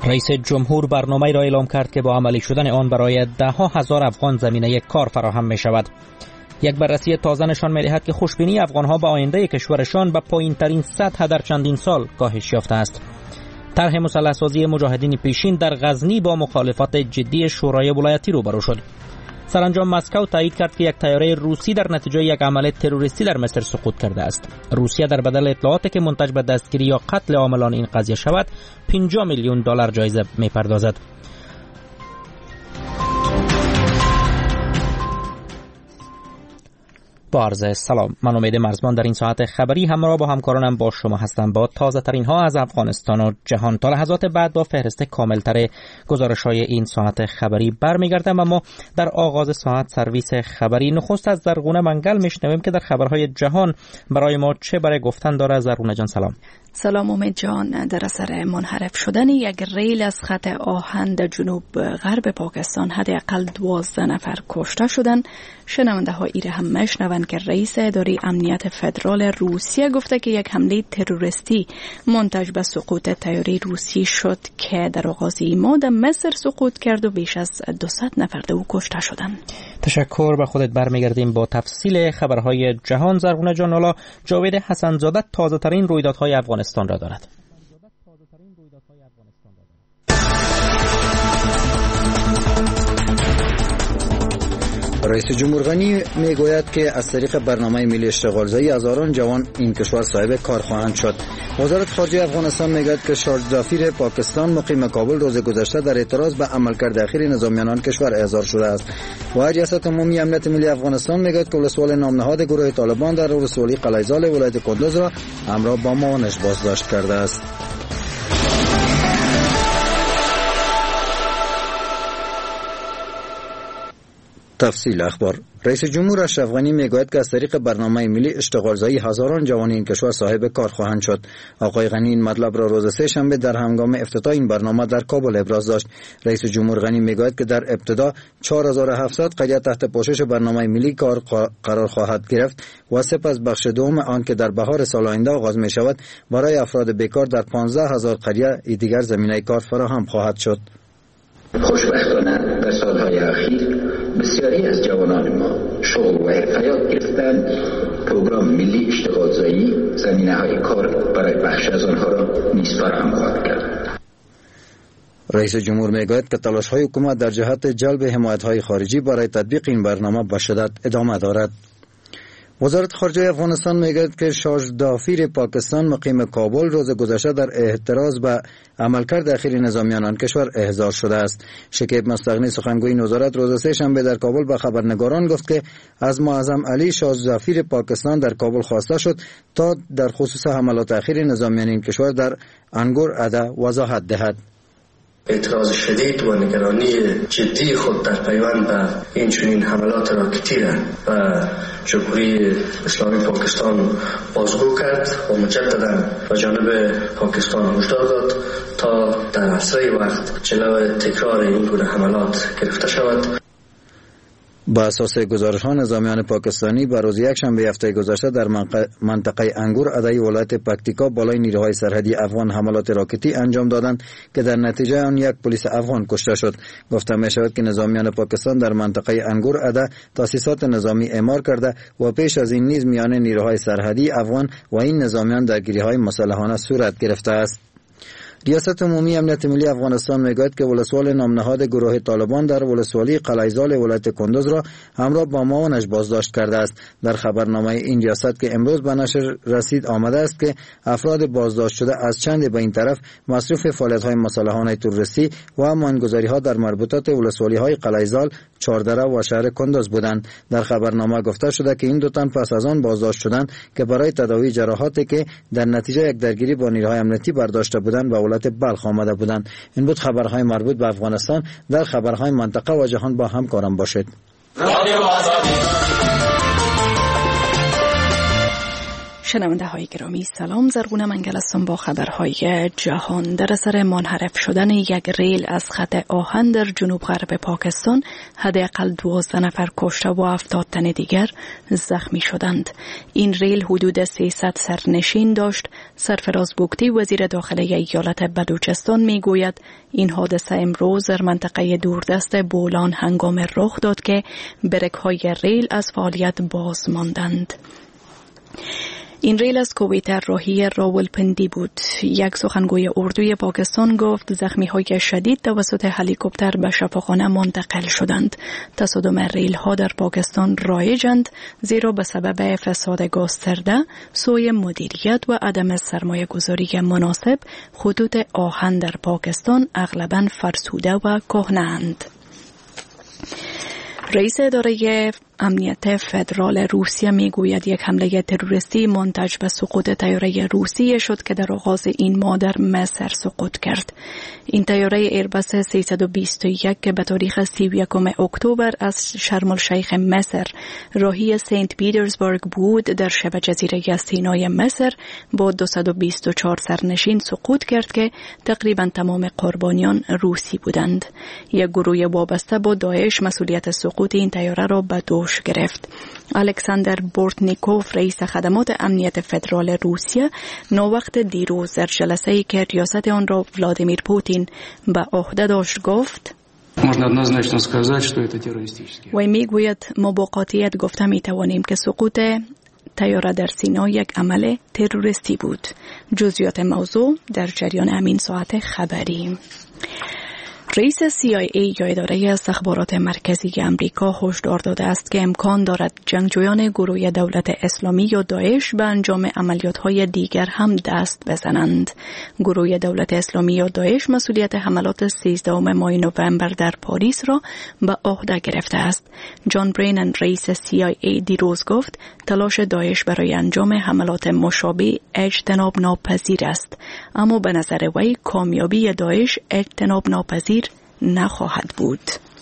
رئیس جمهور برنامه‌ای را اعلام کرد که با عملی شدن آن برای ده‌ها هزار افغان زمینه کار فراهم می شود. یک بررسی تازه نشان می‌دهد که خوشبینی افغان‌ها به آینده کشورشان به پایین‌ترین سطح در چندین سال کاهش یافته است. طرح مسلح‌سازی مجاهدین پیشین در غزنی با مخالفت جدی شورای ولایتی روبرو شد. سرانجام مسکو تایید کرد که یک طیاره روسی در نتیجه یک عمل تروریستی در مصر سقوط کرده است. روسیه در بدل اطلاعاتی که منتج به دستگیری یا قتل عاملان این قضیه شود 50 میلیون دلار جایزه می‌پردازد. با عرض سلام، من امید مرزبان در این ساعت خبری همراه با همکارانم با شما هستم با تازه ترین ها از افغانستان و جهان. تا لحظات بعد با فهرست کاملتر گزارش های این ساعت خبری برمیگردم، اما در آغاز ساعت سرویس خبری نخست از زرغونه منگل میشنویم که در خبرهای جهان برای ما چه برای گفتن داره. زرغونه جان سلام. سلام امید جان. در اثر منحرف شدن یک ریل از خط آهن در جنوب غرب پاکستان حداقل 12 نفر کشته شدند. شنونده ها ایره هم میشنوند که رئیس اداره امنیت فدرال روسیه گفته که یک حمله تروریستی منتج به سقوط طیاره روسی شد که در آغاز ماه در مصر سقوط کرد و بیش از 200 نفر در او کشته شدند. تشکر. به خودت برمیگردیم با تفصیل خبرهای جهان. زرغونه جان، حالا جاوید حسن‌زاده تازه ترین رویدادهای افغانستان را دارد. رئیس جمهور غنی میگوید که از طریق برنامه ملی اشتغالزایی هزاران جوان این کشور صاحب کار خواهند شد. وزارت خارجه افغانستان میگوید که شارژ سفیر پاکستان مقیم کابل روز گذشته در اعتراض به عملکرد اخیر نظامیان آن کشور احضار شده است. و ریاست عمومی امنیت ملی افغانستان میگوید که ولسوال نامنهاد گروه طالبان در ولسوالی قلعه‌زال ولایت کندوز را همراه با معاونش بازداشت کرده است. تفصیل اخبار. رئیس جمهور اشرف غنی میگوید که از طریق برنامه ملی اشتغالزایی هزاران جوان این کشور صاحب کار خواهند شد. آقای غنی این مطلب را روز سه شنبه در هنگام افتتاح این برنامه در کابل ابراز داشت. رئیس جمهور غنی میگوید که در ابتدا 4700 قريه تحت پوشش برنامه ملی کار قرار خواهد گرفت و سپس بخش دوم آن که در بهار سال آینده آغاز می شود برای افراد بیکار در 15000 قريه دیگر زمینه کار فراهم خواهد شد. خوشبختانه در سالهای اخیر بسیاری از جوانان ما شغل و حرفه گرفتند. پروگرام ملی اشتغالزایی زمینه‌های کار برای بخش از آنها را نیز فراهم خواهد کرد. رئیس جمهور میگوید که تلاش‌های حکومت در جهت جلب حمایت‌های خارجی برای تطبیق این برنامه به شدت ادامه دارد. وزارت خارجه افغانستان میگوید که شارژ سفیر پاکستان مقیم کابل روز گذشته در اعتراض به عملکرد اخیر نظامیان آن کشور احضار شده است. شکیب مستغنی سخنگوی وزارت روز سه شنبه در کابل به خبرنگاران گفت که از معظم علی شارژ سفیر پاکستان در کابل خواسته شد تا در خصوص حملات اخیر نظامیان این کشور در انگور ادا وضاحت دهد. اعتراض شدید و نگرانی جدی خود در پیوند به این چنین حملات راکتی را و جمهوری اسلامی پاکستان بازگو کرد و مجددا به جانب پاکستان هشدار داد تا در اسرع وقت جلو تکرار این گونه حملات گرفته شود. با اساس گزارش‌ها نظامیان پاکستانی بر روز یکشنبه هفته گذشته در منطقه انگور ادای ولایت پکتیکا بالای نیروهای سرحدی افغان حملات راکتی انجام دادند که در نتیجه آن یک پلیس افغان کشته شد. گفته می‌شود که نظامیان پاکستان در منطقه انگور ادا تاسیسات نظامی اعمار کرده و پیش از این نیز میان نیروهای سرحدی افغان و این نظامیان درگیری‌های مسلحانه صورت گرفته است. ریاست عمومی امنیت ملی افغانستان میگوید که ولسوال نامنهاد گروه طالبان در ولسوالی قلعه‌زال ولایت کندوز را همراه با معاونش بازداشت کرده است. در خبرنامه این ریاست که امروز به نشر رسید آمده است که افراد بازداشت شده از چند به این طرف مصروف فعالیت‌های مسلحانه تروریستی و ماینگذاری‌ها در مربوطات ولسوالی‌های قلعه‌زال، چهاردره و شهر کندوز بودند. در خبرنامه گفته شده که این دو تن پس از آن بازداشت شدند که برای تداوی جراحاتی که در نتیجه یک درگیری با نیروهای امنیتی برداشته بودند به ولایت بلخ آمده بودند. این بود خبرهای مربوط به افغانستان. در خبرهای منطقه و جهان با همکارم باشید. شنونده های گرامی سلام، زرگونه منگل هستم با خبرهای جهان. در اثر منحرف شدن یک ریل از خط آهن در جنوب غرب پاکستان حداقل 12 نفر کشته و 70 تن دیگر زخمی شدند. این ریل حدود 300 سرنشین داشت. سرفراز بگتی وزیر داخله ایالت بلوچستان میگوید این حادثه امروز در منطقه دوردست بولان هنگام رخ داد که برگ‌های ریل از فعالیت باز ماندند. این ریل از کویت راهی راولپندی بود. یک سخنگوی اردوی پاکستان گفت زخمی‌های شدید توسط هلیکوپتر به شفاخانه منتقل شدند. تصادم ریل ها در پاکستان رایجند زیرا به سبب فساد گسترده، سوء مدیریت و عدم سرمایه گذاری مناسب خطوط آهن در پاکستان اغلباً فرسوده و کهنه‌اند. رئیس اداره امنیت فدرال روسیه میگوید یک حمله تروریستی منتج به سقوط طیاره روسیه شد که در آغاز این ماه در مصر سقوط کرد. این طیاره ایرباس 321 که به تاریخ 31 اکتبر از شرم الشیخ مصر راهی سنت پیترزبورگ بود در شبه جزیره سینای مصر با 224 سرنشین سقوط کرد که تقریبا تمام قربانیان روسی بودند. یک گروه وابسته با داعش مسئولیت سقوط این طیاره را به دوش گرفت. الکساندر بورتنیکوف رئیس خدمات امنیت فدرال روسیه نووقت دیروز در جلسه‌ای که ریاست آن را ولادیمیر پوتین به عهده داشت گفت و میگوید ما با قاطعیت گفته میتوانیم که سقوط طیاره در سینا یک عمل تروریستی بود. جزئیات موضوع در جریان همین ساعت خبری. رئیس CIA یا اداره استخبارات مرکزی امریکا هشدار داده است که امکان دارد جنگجویان گروه دولت اسلامی یا داعش به انجام عملیات‌های دیگر هم دست بزنند. گروه دولت اسلامی یا داعش مسئولیت حملات 13 ماه نوامبر در پاریس را به عهده گرفته است. جان برینن رئیس CIA دیروز گفت تلاش داعش برای انجام حملات مشابه اجتناب ناپذیر است، اما به نظر وی کامیابی داعش اجتناب ناپذیر نخواهد بود.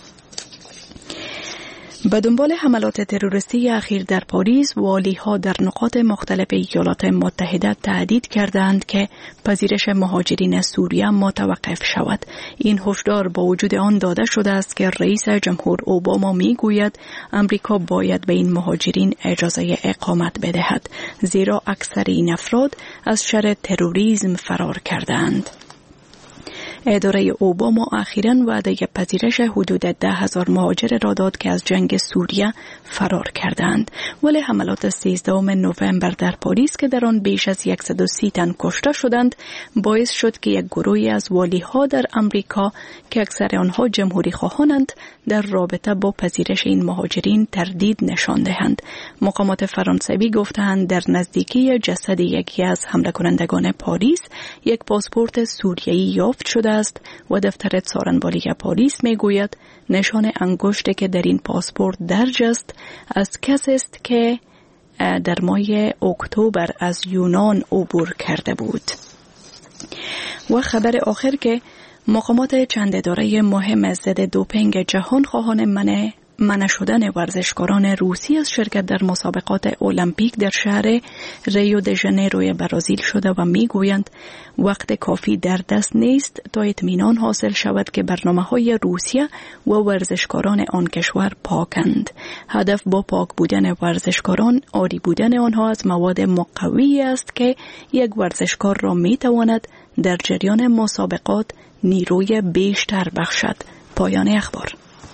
به دنبال حملات تروریستی اخیر در پاریس، والی‌ها در نقاط مختلف ایالات متحده تهدید کردند که پذیرش مهاجرین سوریه متوقف شود. این هشدار با وجود آن داده شده است که رئیس جمهور اوباما میگوید امریکا باید به این مهاجرین اجازه اقامت بدهد، زیرا اکثر این افراد از شر تروریسم فرار کردند. اداره اوباما اخیراً وعده پذیرش حدود 10,000 مهاجر را داد که از جنگ سوریه فرار کردند، ولی حملات 13 نوامبر در پاریس که در آن بیش از 130 تن کشته شدند باعث شد که یک گروهی از والی‌ها در امریکا که اکثر آنها جمهوری خواهانند در رابطه با پذیرش این مهاجرین تردید نشان دهند. مقامات فرانسوی گفتند در نزدیکی جسد یکی از حمله کنندگان پاریس یک پاسپورت سوریه‌ای یافت شده است و دفتر څارنوالی پاریس میگوید نشان انگشتی که در این پاسپورت درج است از کسی است که در ماه اکتبر از یونان عبور کرده بود. و خبر آخر که مقامات چند اداره مهم ضد دوپینگ جهان خواهان منع شدن ورزشکاران روسی از شرکت در مسابقات المپیک در شهر ریو د ژانیرو برزیل شده و میگویند وقت کافی در دست نیست تا اطمینان حاصل شود که برنامه‌های روسیه و ورزشکاران آن کشور پاکند. هدف با پاک بودن ورزشکاران عاری بودن آنها از مواد مقوی است که یک ورزشکار را میتواند در جریان مسابقات نیروی بیشتر بخشد. پایان اخبار.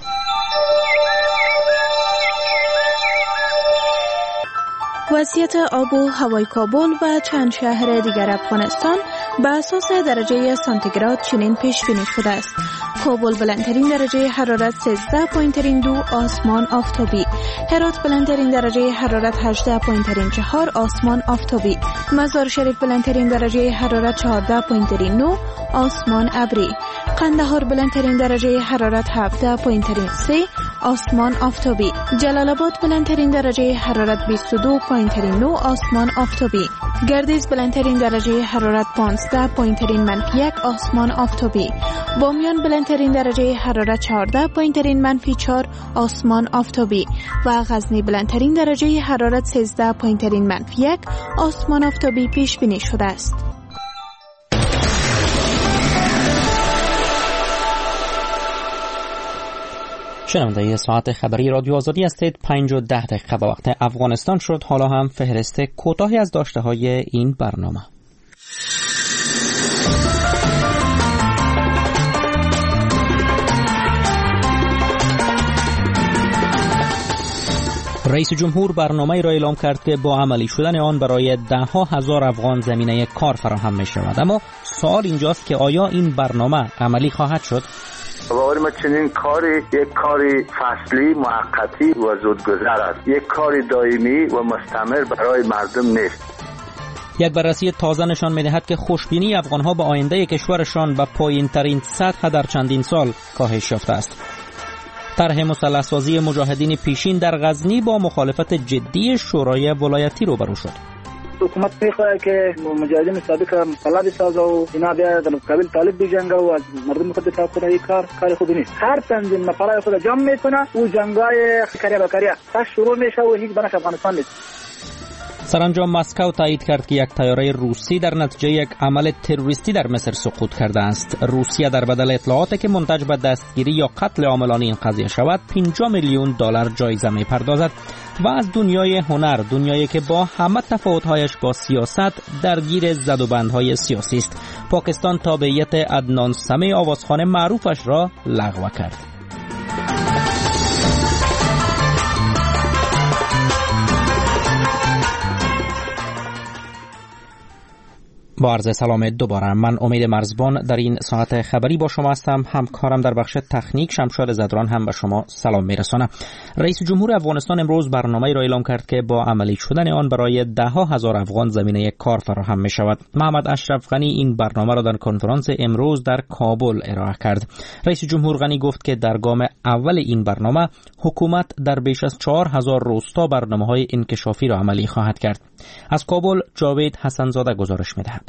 وضعیت آب و هوای کابل و چند شهر دیگر افغانستان به اساس درجه سانتیگراد چنین پیش بینی شده است. کابل بلندترین درجه حرارت 13 پایین‌ترین 2 آسمان آفتابی، هرات بلندترین درجه حرارت 18 پایین‌ترین 4 آسمان آفتابی، مزار شریف بلندترین درجه حرارت 14 پایین‌ترین 9 آسمان ابری، قندهار بلندترین درجه حرارت 17 پایین‌ترین 3 آسمان آفتابی، جلال آباد بلندترین درجه حرارت 22 پایین‌ترین 9 آسمان آفتابی، گردیز بلندترین درجه حرارت 15، پایینترین -1 آسمان آفتابی. بامیان بلندترین درجه حرارت 14، پایینترین -4 آسمان آفتابی و غزنی بلندترین درجه حرارت 13، پایینترین -1 آسمان آفتابی پیش بینی شده است. شنونده ساعت خبری رادیو آزادی هستید. 5:10 به وقت افغانستان شد. حالا هم فهرست کوتاهی از داشته‌های این برنامه. رئیس جمهور برنامه‌ای را اعلام کرد که با عملی شدن آن برای ده‌ها هزار افغان زمینه کار فراهم می‌شود. اما سوال اینجاست که آیا این برنامه عملی خواهد شد؟ باور ما چنین کاری یک کاری فصلی موقتی و زودگذر است، یک کاری دائمی و مستمر برای مردم نیست. یک بررسی تازه نشان می‌دهد که خوشبینی افغان‌ها به آینده کشورشان به پایین‌ترین سطح در چندین سال کاهش یافته است. طرح مسلح‌سازی مجاهدین پیشین در غزنی با مخالفت جدی شورای ولایتی روبرو شد. حکومت میخواد که مجاهدین سابق مسلح بسازه و اینا بیا در مقابل طالب بجنگه و از مردم خود دفاع کنه. این کار خوبی نیست. هر تنظیم نفرای خود جمع میکنه و جنگای کریا به کریا شروع میشه و هیچ بنش افغانستان نیست. سرانجام مسکو تایید کرد که یک طیاره روسی در نتیجه یک عمل تروریستی در مصر سقوط کرده است. روسیه در بدل اطلاعاتی که منتج به دستگیری یا قتل عاملان این قضیه شود 50 میلیون دلار جایزه می‌پردازد. و از دنیای هنر، دنیایی که با همه تفاوت‌هایش با سیاست درگیر زدوبندهای سیاسی است، پاکستان تابعیت عدنان سمی آوازخوان معروفش را لغو کرد. با عرض سلام دوباره، من امید مرزبان در این ساعت خبری با شما هستم. همکارم در بخش تکنیک شمشاد زدران هم به شما سلام میرسانم. رئیس جمهور افغانستان امروز برنامه‌ای را اعلام کرد که با عملی شدن آن برای ده‌ها هزار افغان زمینه کار فراهم می شود. محمد اشرف غنی این برنامه را در کنفرانس امروز در کابل ارائه کرد. رئیس جمهور غنی گفت که در گام اول این برنامه حکومت در بیش از 4000 روستا برنامه‌های انکشافی را عملی خواهد کرد. از کابل جاوید حسن‌زاده گزارش می‌دهد.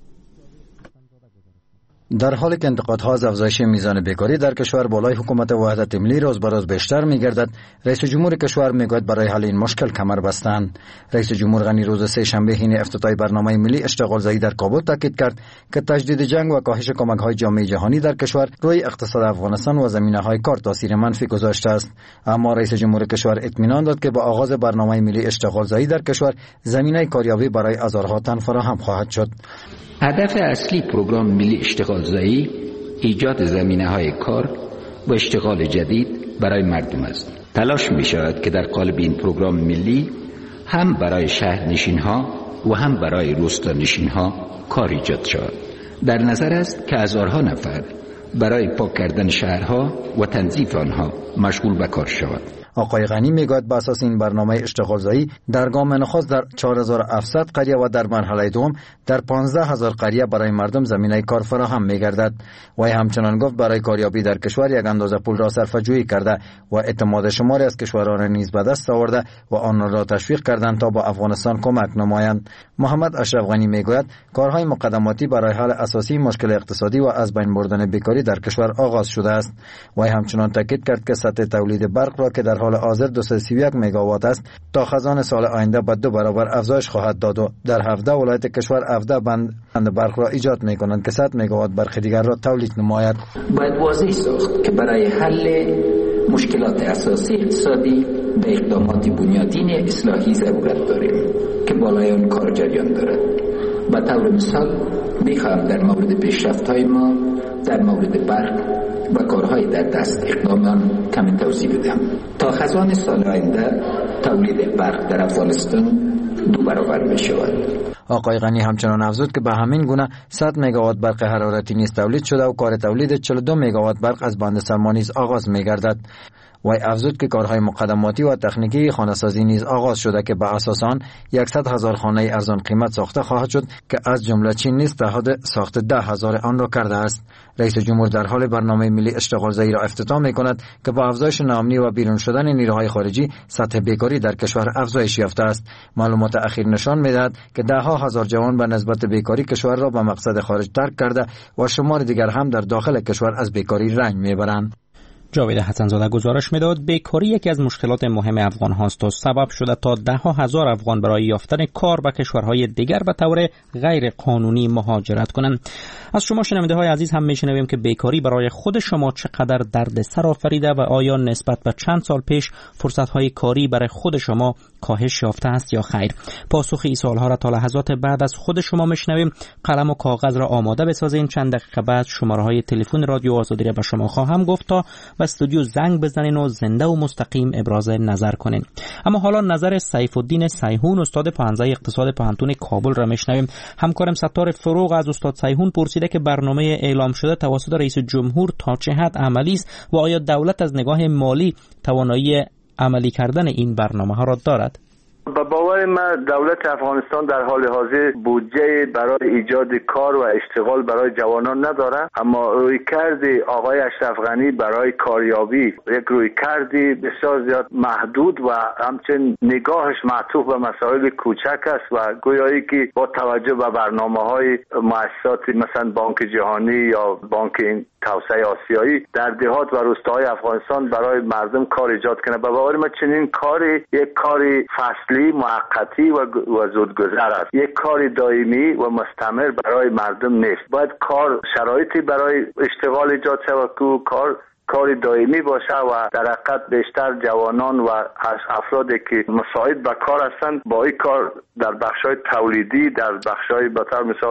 در حالی که انتقادها از افزایش میزان بیکاری در کشور بالای حکومت وحدت ملی روز به روز بیشتر می‌گردد، رئیس جمهور کشور میگوید برای حل این مشکل کمر بستند. رئیس جمهور غنی روز سه شنبه حین افتتاح برنامه ملی اشتغال زایی در کابل تاکید کرد که تجدید جنگ و کاهش کمک‌های جامعه جهانی در کشور روی اقتصاد افغانستان و زمینه‌های کار تاثیر منفی گذاشته است. اما رئیس جمهور کشور اطمینان داد که با آغاز برنامه ملی اشتغال زایی در کشور زمینه کاریابی برای هزارها تن فراهم خواهد شد. هدف اصلی پروگرام ملی اشتغال زایی ایجاد زمینه‌های کار و اشتغال جدید برای مردم است. تلاش می شود که در قالب این پروگرام ملی هم برای شهرنشین‌ها و هم برای روستانشین‌ها کار ایجاد شود. در نظر است که هزارها نفر برای پاک کردن شهرها و تنظیف آنها مشغول به کار شود. آقای غنی میگوید بر اساس این برنامه اشتغال زایی در گام نخست در 4700 قریه و در مرحله دوم در 15000 قریه برای مردم زمینه کار فراهم میگردد. و همچنان گفت برای کاریابی در کشور یک اندازه پول را صرفه‌جویی کرده و اعتماد شماری از کشوران نیز به دست آورده و آن را تشویق کردند تا با افغانستان کمک نمایند. محمد اشرف غنی میگوید کارهای مقدماتی برای حل اساسی مشکل اقتصادی و از بین بردن بیکاری در کشور آغاز شده است. و همچنان تاکید کرد که سطح تولید برق را که در حال حاضر 231 مگاوات است تا خزان سال آینده به 2 برابر افزایش خواهد داد و در 17 ولایت کشور 17 بند برق را ایجاد می‌کنند که 100 مگاوات برق دیگر را تولید نماید. باید واضح ساخت که برای حل مشکلات اساسی اقتصادی به اقدامات بنیادین اصلاحی ضرورت داریم که بالای آن کار جریان دارد. به طور مثال می‌خواهم در مورد پیشرفت‌های ما در مورد برق و کارهای در دست اقدامان کمی توضیح بدم. تا خزان سال آینده تولید برق در افغانستان 2 برابر می شود. آقای غنی همچنان افزود که به همین گونه 100 مگاوات برق حرارتی نیز تولید شده و کار تولید 42 مگاوات برق از بند سرما نیز آغاز می گردد. وی افزود که کارهای مقدماتی و تکنیکی خانه‌سازی نیز آغاز شده که به اساس آن 100,000 خانه ارزان قیمت ساخته خواهد شد که از جمله چین نیز تعهد ساخت 10,000 آن را کرده است. رئیس جمهور در حال برنامه ملی اشتغالزایی را افتتاح می‌کند که با افزایش ناامنی و بیرون شدن نیروهای خارجی سطح بیکاری در کشور افزایش یافته است. معلومات اخیر نشان می‌دهد که ده‌ها هزار جوان به نسبت بیکاری کشور را به مقصد خارج ترک کرده و شمار دیگر هم در داخل کشور از بیکاری رنج میبرند. جاوید حسن‌زاده گزارش می‌داد بیکاری یکی از مشکلات مهم افغان هاست و سبب شده تا ده‌ها هزار افغان برای یافتن کار به کشورهای دیگر به طور غیر قانونی مهاجرت کنند. از شما شنونده‌های عزیز هم می‌شنویم که بیکاری برای خود شما چقدر دردسر آفریده و آیا نسبت به چند سال پیش فرصت‌های کاری برای خود شما کاهش یافته است یا خیر؟ پاسخ این سوال‌ها را تا لحظات بعد از خود شما می‌شنویم. قلم و کاغذ را آماده بسازین. چند دقیقه بعد شماره‌های تلفن رادیو آزادی را به شما خواهم گفت تا و استودیو زنگ بزنین و زنده و مستقیم ابراز نظر کنین. اما حالا نظر سیف الدین سیحون استاد پانزه اقتصاد پوهنتون کابل را میشنویم. همکارم ستار فروغ از استاد سیحون پرسیده که برنامه اعلام شده توسط رئیس جمهور تا چه حد عملی است و آیا دولت از نگاه مالی توانایی عملی کردن این برنامه ها را دارد؟ به باور من دولت افغانستان در حال حاضر بودجه برای ایجاد کار و اشتغال برای جوانان نداره، اما رویکرد آقای اشرف غنی برای کاریابی یک رویکرد بسیار زیاد محدود و همچنین نگاهش معطوف به مسائل کوچک است و گویایی که با توجه به برنامه‌های مؤسسات مثلا بانک جهانی یا بانک توسعه آسیایی در دهات و روستاهای افغانستان برای مردم کار ایجاد کنه. به باور من چنین کاری یک کاری فصلی موقتی و زودگذر است، یک کار دائمی و مستمر برای مردم نیست. باید کار شرایطی برای اشتغال ایجاد شود که کار دائمی باشه و در حقیقت بیشتر جوانان و افرادی که مساعد به کار هستند با این کار در بخش‌های تولیدی، در بخش‌های به طور مثال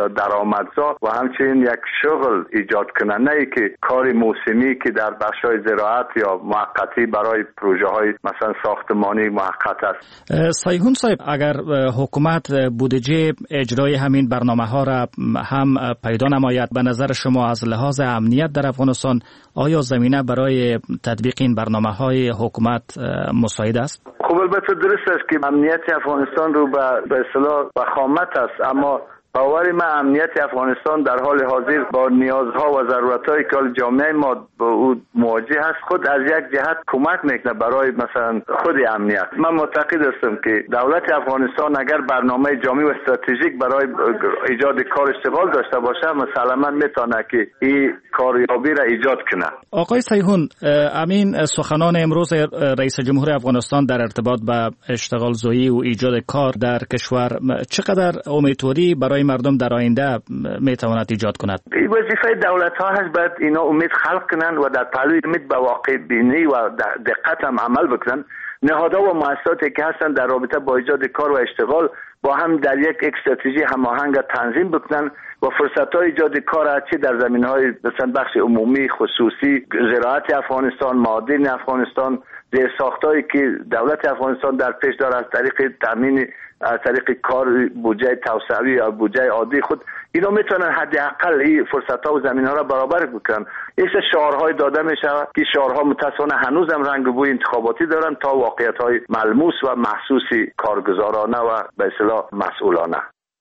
درآمدزا و همچنین یک شغل ایجاد کنن، نه ای که کار موسمی که در بخش‌های زراعت یا موقتی برای پروژه‌های مثلا ساختمانی موقت است. سیحون صاحب، اگر حکومت بودجه اجرای همین برنامه‌ها را هم پیدا نماید، به نظر شما از لحاظ امنیت در افغانستان آیا زمینه برای تطبیق این برنامه‌های حکومت مساعد است؟ خب البته درست است که امنیت افغانستان رو به اصطلاح وخامت است، اما باور من امنیت افغانستان در حال حاضر با نیازها و ضرورت‌های که جامعه ما با او مواجه است خود از یک جهت کمک میکنه برای مثلا خود امنیت. من معتقد هستم که دولت افغانستان اگر برنامه جامع و استراتژیک برای ایجاد کار اشتغال داشته باشه مسلماً میتونه که این کاریابی را ایجاد کنه. آقای سیحون، امین سخنان امروز رئیس جمهور افغانستان در ارتباط با اشتغال زایی و ایجاد کار در کشور چقدر امیدواری برای مردم در آینده میتواند ایجاد کند؟ وظیفه دولت ها هست باید اینا امید خلق کنن و در پهلوی امید به واقع بینی و دقت هم عمل بکنن. نهادها و مؤسساتی که هستن در رابطه با ایجاد کار و اشتغال با هم در یک استراتژی هماهنگ تنظیم بکنن و فرصت‌های ایجاد کار چه در زمینه‌های مثلا بخش عمومی، خصوصی، زراعت افغانستان، معادن افغانستان، زیرساخت‌هایی که دولت افغانستان در پیش داره از طریق تامین از طریق کار بودجه توسعوی یا بودجه عادی خود، اینا میتونن حداقل این فرصت‌ها و زمین‌ها را برابر بکنن. این شعارهای داده میشه که شعارها متأسفانه هنوز هم رنگ و بوی انتخاباتی دارن تا واقعیت‌های ملموس و محسوسی کارگزارانه و به اصطلاح مسئولانه.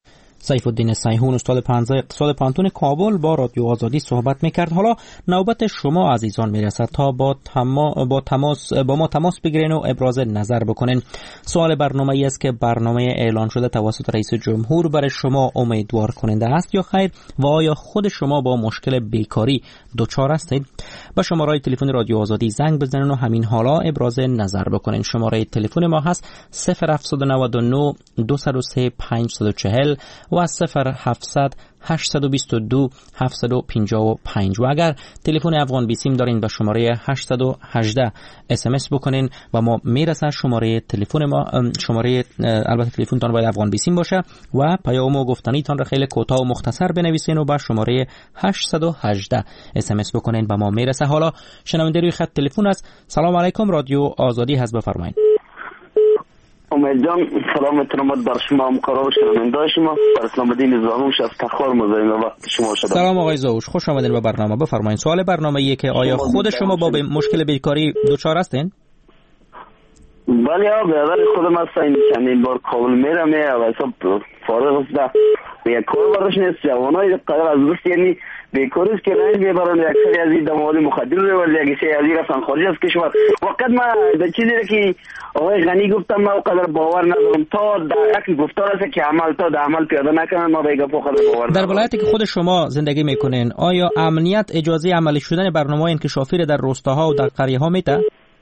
سیف الدین سیحون استاد پانزه اقتصاد پوهنتون کابل با رادیو آزادی صحبت میکرد. حالا نوبت شما عزیزان میرسد تا با ما تماس بگیرین و ابراز نظر بکنین. سوال برنامه ای است که برنامه اعلان شده توسط رئیس جمهور برای شما امیدوار کننده است یا خیر و آیا خود شما با مشکل بیکاری دچار هستید؟ با شماره تلفن رادیو آزادی زنگ بزنین و همین حالا ابراز نظر بکنین. شماره تلفن ما هست 0799 203 540 و 0700 822 755 و اگر تلفن افغان بیسیم دارین با شماره 818 SMS بکنین و ما میرسه شماره تلفن ما البته تلفنتان باید افغان بیسیم باشه و پیام و گفتنیتان را خیلی کوتاه و مختصر بنویسین و با شماره 818 SMS بکنین و ما میرسه. حالا شنونده روی خط تلفن است. سلام علیکم، رادیو آزادی هست، بفرمایید. امید جان سلام ترمت بر شما مقرار شنونده شما بر اسلام الدین زاهوش از تخار مزاحم وقت شما شدم. سلام آقای زاهوش، خوش آمدین به برنامه. بفرمایید. سوال برنامه ایه که آیا خود شما با مشکل بیکاری دچار هستین؟ بله برادر خودم هستم، چندین بار کابل میرم و حساب فارغ است یک کار برداشت نیست. جوانای قدر از دوست یعنی بیکاری است که رنج میبرن، اکثری از این مواد مخدر رو ولی اگه از این رفتن خارج از کشور. وقت ما در چیزی که آقای غنی گفتم ما قدر باور ندارم تا در یک گفتار است که عمل تا در عمل پیاده نکنن ما به گپ قدر باور. در ولایتی که خود شما زندگی میکنین آیا امنیت اجازه عملی شدن برنامه‌های انکشافی در روستاها و در قریه‌ها میده؟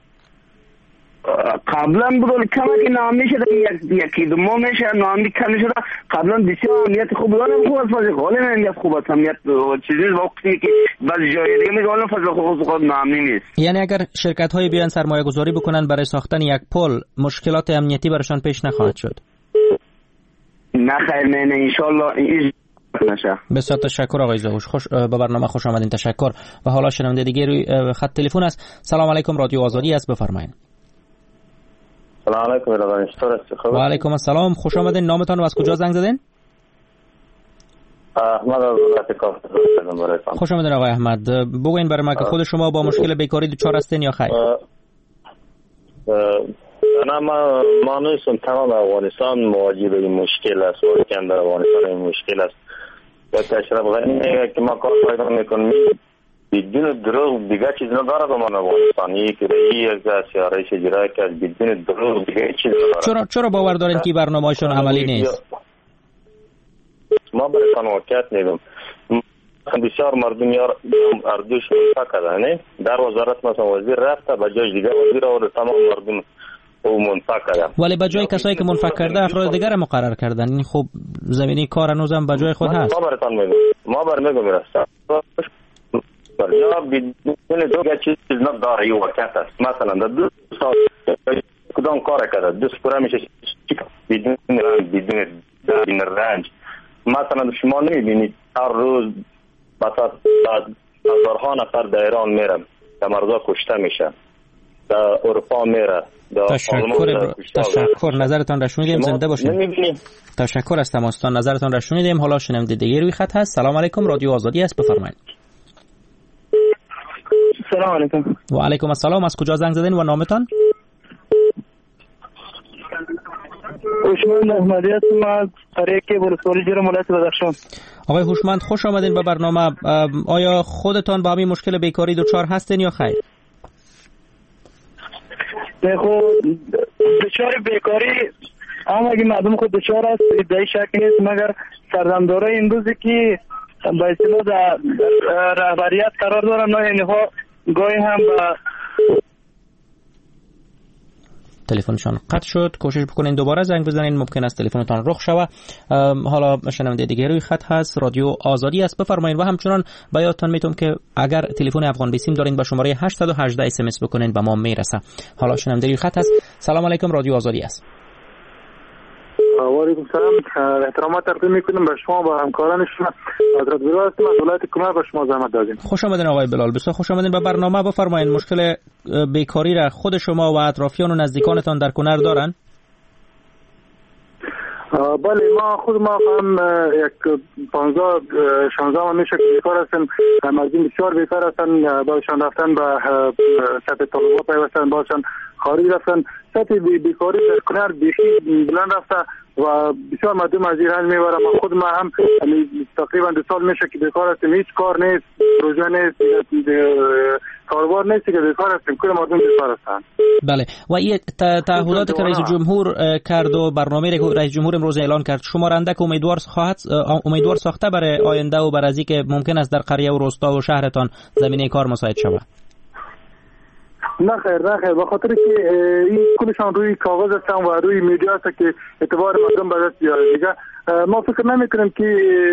قبلا بود کمی که نامی شده یکی دو ماه میشه نامی کمی شده. قبلا بسیار امنیت خوب بود، خوب است ولی حالا امنیت خوب است. امنیت چیزی وقتی که بعضی جای دیگه میگه حالا فضل خوب نامی نیست. یعنی اگر شرکت های بیان سرمایه گذاری بکنن برای ساختن یک پل مشکلات امنیتی براشون پیش نخواهد شد؟ نه خیر نه ان شاء الله. بسیار تشکر آقای زاهوش، به برنامه خوش آمدین. تشکر. و حالا شنونده دیگه روی خط تلفن است. سلام علیکم، رادیو آزادی است، بفرمایید. سلام علیکم برادران، چطور هستید؟ خوب؟ و علیکم السلام، خوش آمدین. نامتان و از کجا زنگ زدین؟ احمد از ولایت کافر هستم برایتان. خوش آمدین آقای احمد. بگوین برای ما که خود شما با مشکل بیکاری دچار هستین یا خیر؟ نه ما نیستم، تمام افغانستان مواجه به این مشکل است. واقعا در افغانستان این مشکل است. دکتر اشرف غنی میگه که ما کار پیدا میکنیم بدون دروغ دیگه چیز نداره به من افغانستانی که یک سیاره شجره که بدون دروغ دیگه چیز نداره. چرا باور دارین که برنامه‌شون عملی نیست؟ ما برایتان واقعیت میگم، بسیار مردم یار اردوش منفع کردن. در وزارت مثلا وزیر رفته به جای دیگه وزیر آورد، تمام مردم او منفع کردن، ولی به جای کسایی که منفع کرده افراد دیگر مقرر کردن. این خب زمینی کار هنوزم به جای خود هست. ما برایتان میگم، ما برمیگم راست یا بدون دوگه چیز نداره. یه واقعیت است. مثلا در 2 سال کدام کار کرده 2 سپوره میشه بدون رنج. مثلا شما نمیبینید هر روز مثلا هزارها نفر در ایران میرن، در مرزا کشته میشه، در اروپا میره. تشکر نظرتان را شنیدیم. زنده باشین. تشکر از تماستان، نظرتان را شنیدیم. حالا شنونده دیگه روی خط هست. سلام علیکم، رادیو آزادی است، بفرمایید. سلام علیکم. و علیکم السلام، از کجا زنگ زدین و نامتان؟ هوشمند احمدی هستم از قریه که ولسوالی جرم ولایت بدخشان. آقای هوشمند خوش آمدین به برنامه. آیا خودتان با همین مشکل بیکاری دچار هستین یا خیر؟ خب دچار بیکاری اما اگه مردم خود دچار است ادعای شک نیست، مگر سردمدارای این روزی که با اصطلاح در رهبریت قرار دارن و اینها گاهی هم با تلفنشان قطع شد. کوشش بکنین دوباره زنگ بزنین، ممکن است تلفنتان رخ شوه. حالا شنونده دیگه روی خط هست. رادیو آزادی است، بفرمایید. و همچنان به یادتان میتونم که اگر تلفن افغان بیسیم دارین به شماره 818 اس ام اس بکنین به ما میرسه. حالا شنونده روی خط هست. سلام علیکم، رادیو آزادی است. و علیکم سلام، احترامات تقدیم میکنم به شما و همکاران شما. حضرت بلال هستم از ولایت کنر، به شما زحمت دادیم. خوش آمدین آقای بلال، بسیار خوش آمدین به برنامه. بفرمایید مشکل بیکاری را خود شما و اطرافیان و نزدیکانتان در کنر دارن؟ بله خود ما هم یک 15-16 ماه میشه که بیکار هستیم. مردم بسیار بیکار هستن، باشان رفتن به سطح طالبات پیوستن، باشان خارج رفتن. سطح بیکاری در کنر بیخی بلند رفته و بسیار مردم از ایران میبرم. خود ما هم تقریبا 2 سال میشه که بیکار هستیم، هیچ کار نیست، پروژه نیست، کاروبار نیست که بیکار هستیم، کل مردم بیکار هستن. بله و این تعهداتی که رئیس جمهور کرد و برنامه رئیس جمهور امروز اعلان کرد شما را اندک امیدوار ساخته برای آینده و برای از که ممکن است در قریه و روستا و شهرتان زمینه کار مساعد شود؟ نه خیر به خاطر که این کلشان روی کاغذ هستن و روی میدیا هست که اعتبار مردم به دست بیاره. دیگه ما فکر نمیکنیم که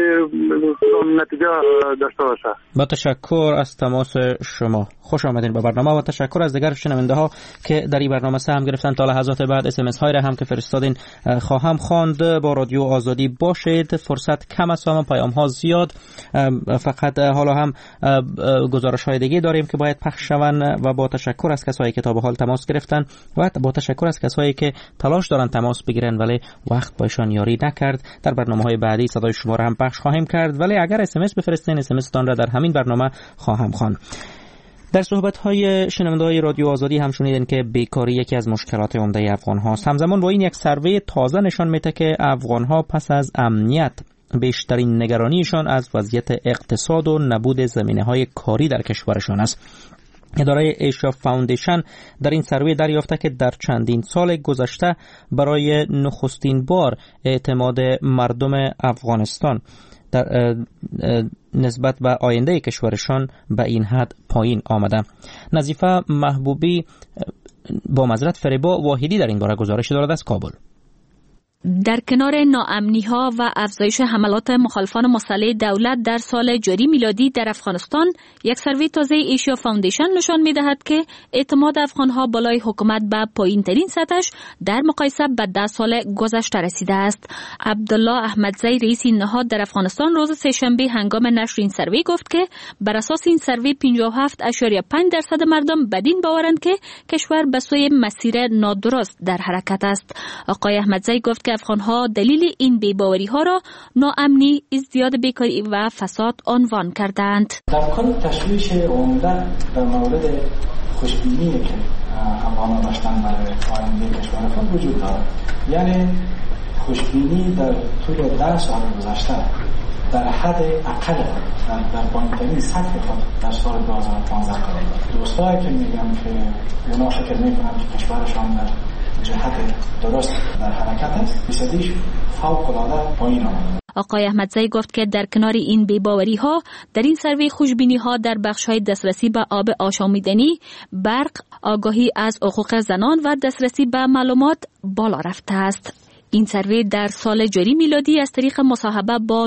نتیجه داشته باشه. با تشکر از تماس شما. خوش آمدین به برنامه و تشکر از دیگر شنونده ها که در این برنامه سهم گرفتن. تا لحظات بعد SMS های را هم که فرستادین خواهم خواند. با رادیو آزادی باشید. فرصت کم است و پیام ها زیاد. فقط حالا هم گزارش های دیگه داریم که باید پخش شوند و با تشکر از کسایی که تا به حال تماس گرفتن و با تشکر از کسایی که تلاش دارن تماس بگیرن ولی وقت بایشان یاری نکرد. در برنامه‌های بعدی صدای شما را هم پخش خواهیم کرد، ولی اگر SMS بفرستین SMS تان را در همین برنامه خواهم خواند. در صحبت‌های شنونده‌های رادیو آزادی هم شنیدین که بیکاری یکی از مشکلات عمده افغان‌هاست. همزمان با این یک سروی تازه نشان میده که افغان‌ها پس از امنیت بیشترین نگرانیشان از وضعیت اقتصاد و نبود زمینه‌های کاری در کشورشان است. اداره ایشیا فاوندیشن در این سروی دریافته که در چندین سال گذشته برای نخستین بار اعتماد مردم افغانستان در نسبت به آینده کشورشان به این حد پایین آمده. نظیفه محبوبی با معذرت فریبا واحدی در این باره گزارش دارد از کابل. در کنار ناامنی‌ها و افزایش حملات مخالفان مسلح دولت در سال جاری میلادی در افغانستان، یک سروی تازه ایشیا فاوندیشن نشان می‌دهد که اعتماد افغان‌ها بالای حکومت به پایین‌ترین سطحش در مقایسه با 10 سال گذشته رسیده است. عبدالله احمدزی رئیس این نهاد در افغانستان روز سه‌شنبه هنگام نشر این سروی گفت که بر اساس این سروی 57.5% مردم بدین باورند که کشور به سوی مسیر نادرست در حرکت است. آقای احمدزی گفت که افغان‌ها دلیل این بی‌باوری‌ها را ناامنی، ازدیاد بیکاری و فساد عنوان کردند. در کل تشویش عمده در مورد خوشبینی که افغان‌ها داشتن برای آینده کشور خود وجود دارد. یعنی خوشبینی در طول 10 سال گذشته در حد اقل در پایین‌ترین سطح خود در سال 2015 قرار دارد. دوستایی که میگن که اونا فکر میکنن که کشورشان در جهت درست در حرکت است، بسیاریش فوق‌العاده پایین آمده. آقای احمدزی گفت که در کنار این بی‌باوری‌ها در این سروی خوشبینی‌ها در بخش‌های دسترسی به آب آشامیدنی، برق، آگاهی از حقوق زنان و دسترسی به معلومات بالا رفته است. این سروی در سال جاری میلادی از طریق مصاحبه با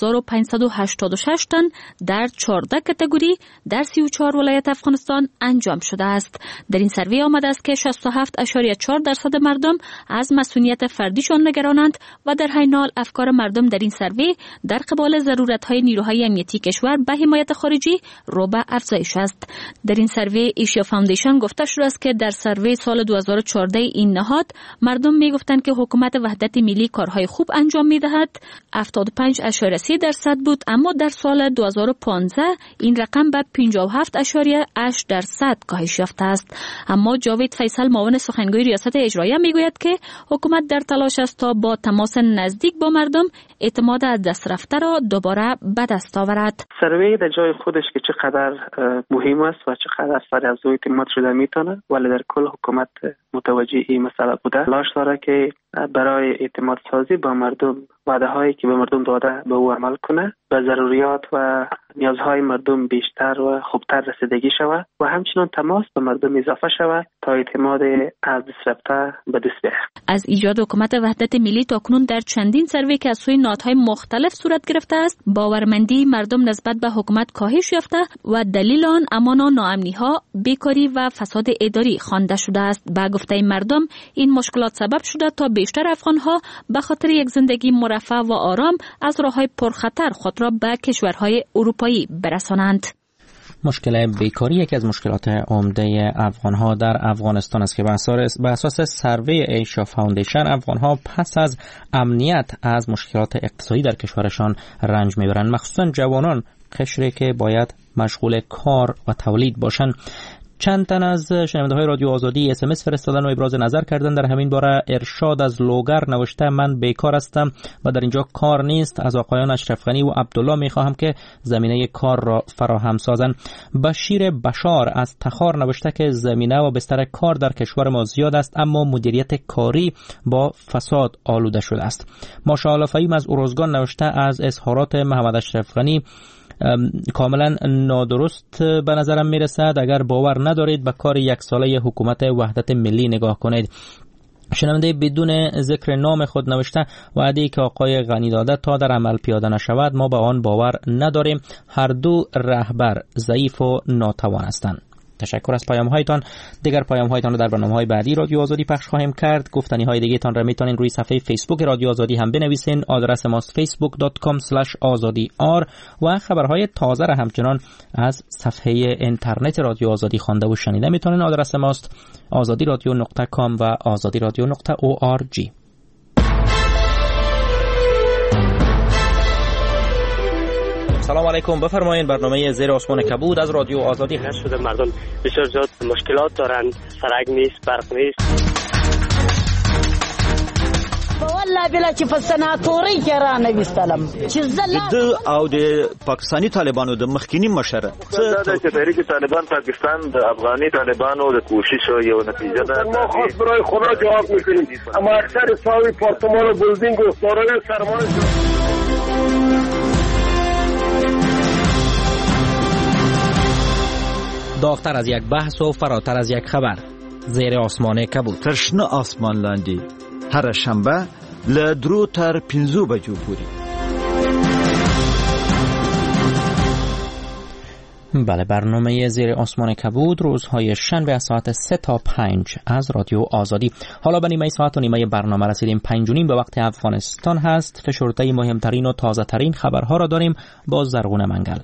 9586 تن در 14 کاتگوری در 34 ولایت افغانستان انجام شده است. در این سروی آمده است که 67.4% مردم از مسئولیت فردیشان نگرانند و در حین حال افکار مردم در این سروی در قبال ضرورت‌های نیروهای امنیتی کشور به حمایت خارجی رو به افزایش است. در این سروی ایشیا فاوندیشن گفته شده است که در سروی سال 2014 این نهاد مردم میگفتند که حکومت وحدت ملی کارهای خوب انجام می‌دهد. 75.3% بود، اما در سال 2015 این رقم به 57.8% کاهش یافته است. اما جاوید فیصل معاون سخنگوی ریاست اجراییه میگوید که حکومت در تلاش است تا با تماس نزدیک با مردم اعتماد از دست رفته را دوباره به دست آورد. سروی در جای خودش که چقدر مهم است و چقدر اثر افزایی اعتماد شده میتونه، ولی در کل حکومت متوجه این مسئله بوده. تلاش داره که برای اعتماد سازی با مردم وعده هایی که به مردم داده به او عمل کنه، به ضروریات و نیازهای مردم بیشتر و خوبتر رسیدگی شود و همچنین تماس به مردم اضافه شود تا اعتماد از دست رفته به دست بیاید. از ایجاد حکومت وحدت ملی تاکنون در چندین سروی که از سوی نهادهای مختلف صورت گرفته است، باورمندی مردم نسبت به حکومت کاهش یافته و دلیل آن امان و ناامنی‌ها، بیکاری و فساد اداری خوانده شده است. با گفته مردم این مشکلات سبب شده تا بیشتر افغان‌ها به خاطر یک زندگی مرفه و آرام از راه‌های پرخطر خود را به کشورهای اروپایی برسانند. مشکل بیکاری یکی از مشکلات عمده افغان‌ها در افغانستان است که به اساس سروی ایشیا فاوندیشن افغان‌ها پس از امنیت از مشکلات اقتصادی در کشورشان رنج می‌برند، مخصوصاً جوانان، قشری که باید مشغول کار و تولید باشند. چند تن از شنونده‌های رادیو آزادی SMS فرستادن و ابراز نظر کردن در همین باره. ارشاد از لوگر نوشته من بیکار هستم و در اینجا کار نیست. از آقایان اشرف غنی و عبدالله میخواهم که زمینه کار را فراهم سازند. بشیر بشار از تخار نوشته که زمینه و بستر کار در کشور ما زیاد است، اما مدیریت کاری با فساد آلوده شده است. ماشاءالله فهیم از اروزگان نوشته از اظهارات محمد اشرف غنی کاملا نادرست به نظرم میرسد. اگر باور ندارید به کار یک ساله حکومت وحدت ملی نگاه کنید. شنونده بدون ذکر نام خود نوشته وعده‌ای که آقای غنی داده تا در عمل پیاده نشود ما به آن باور نداریم. هر دو رهبر ضعیف و ناتوان هستند. تشکر از پیام‌هایتان. دیگر پیام‌هایتان را در برنامه‌های بعدی رادیو آزادی پخش خواهیم کرد. گفتنی‌های دیگه تان را میتونین روی صفحه فیسبوک رادیو آزادی هم بنویسین. آدرس ماست facebook.com/azadiar و خبرهای تازه را همچنان از صفحه اینترنت رادیو آزادی خوانده و شنیده میتونین. آدرس ماست azadiradio.com و azadiradio.org. سلام علیکم، بفرمایید. برنامه زیر آسمان کبود از رادیو آزادی هست. شده مردم بسیار زیاد مشکلات دارند، سرک نیست، برق نیست. والله بلا چې په سناتوري کې را نوستلم چې د او د پاکستانی طالبانو د مخکینی مشر څه چې تحریک طالبان پاکستان د افغاني طالبانو د کوشش یو نتیجه ده. ما خاص برای خدا جواب میکنیم، اما اکثر ساوی پارتمان و بلدینگ و سارای سرمایه داغتر از یک بحث و فراتر از یک خبر. زیر آسمان کبود. ترشنه آسمان لاندی هر شنبه لدرو تر 5 بجو پوری. بله، برنامه زیر آسمان کبود روزهای شنبه از ساعت 3 تا 5 از رادیو آزادی. حالا به نیمه ساعت و نیمه برنامه رسیدیم. 5:30 به وقت افغانستان هست. فشرده مهمترین و تازه ترین خبرها را داریم با زرغون منگل.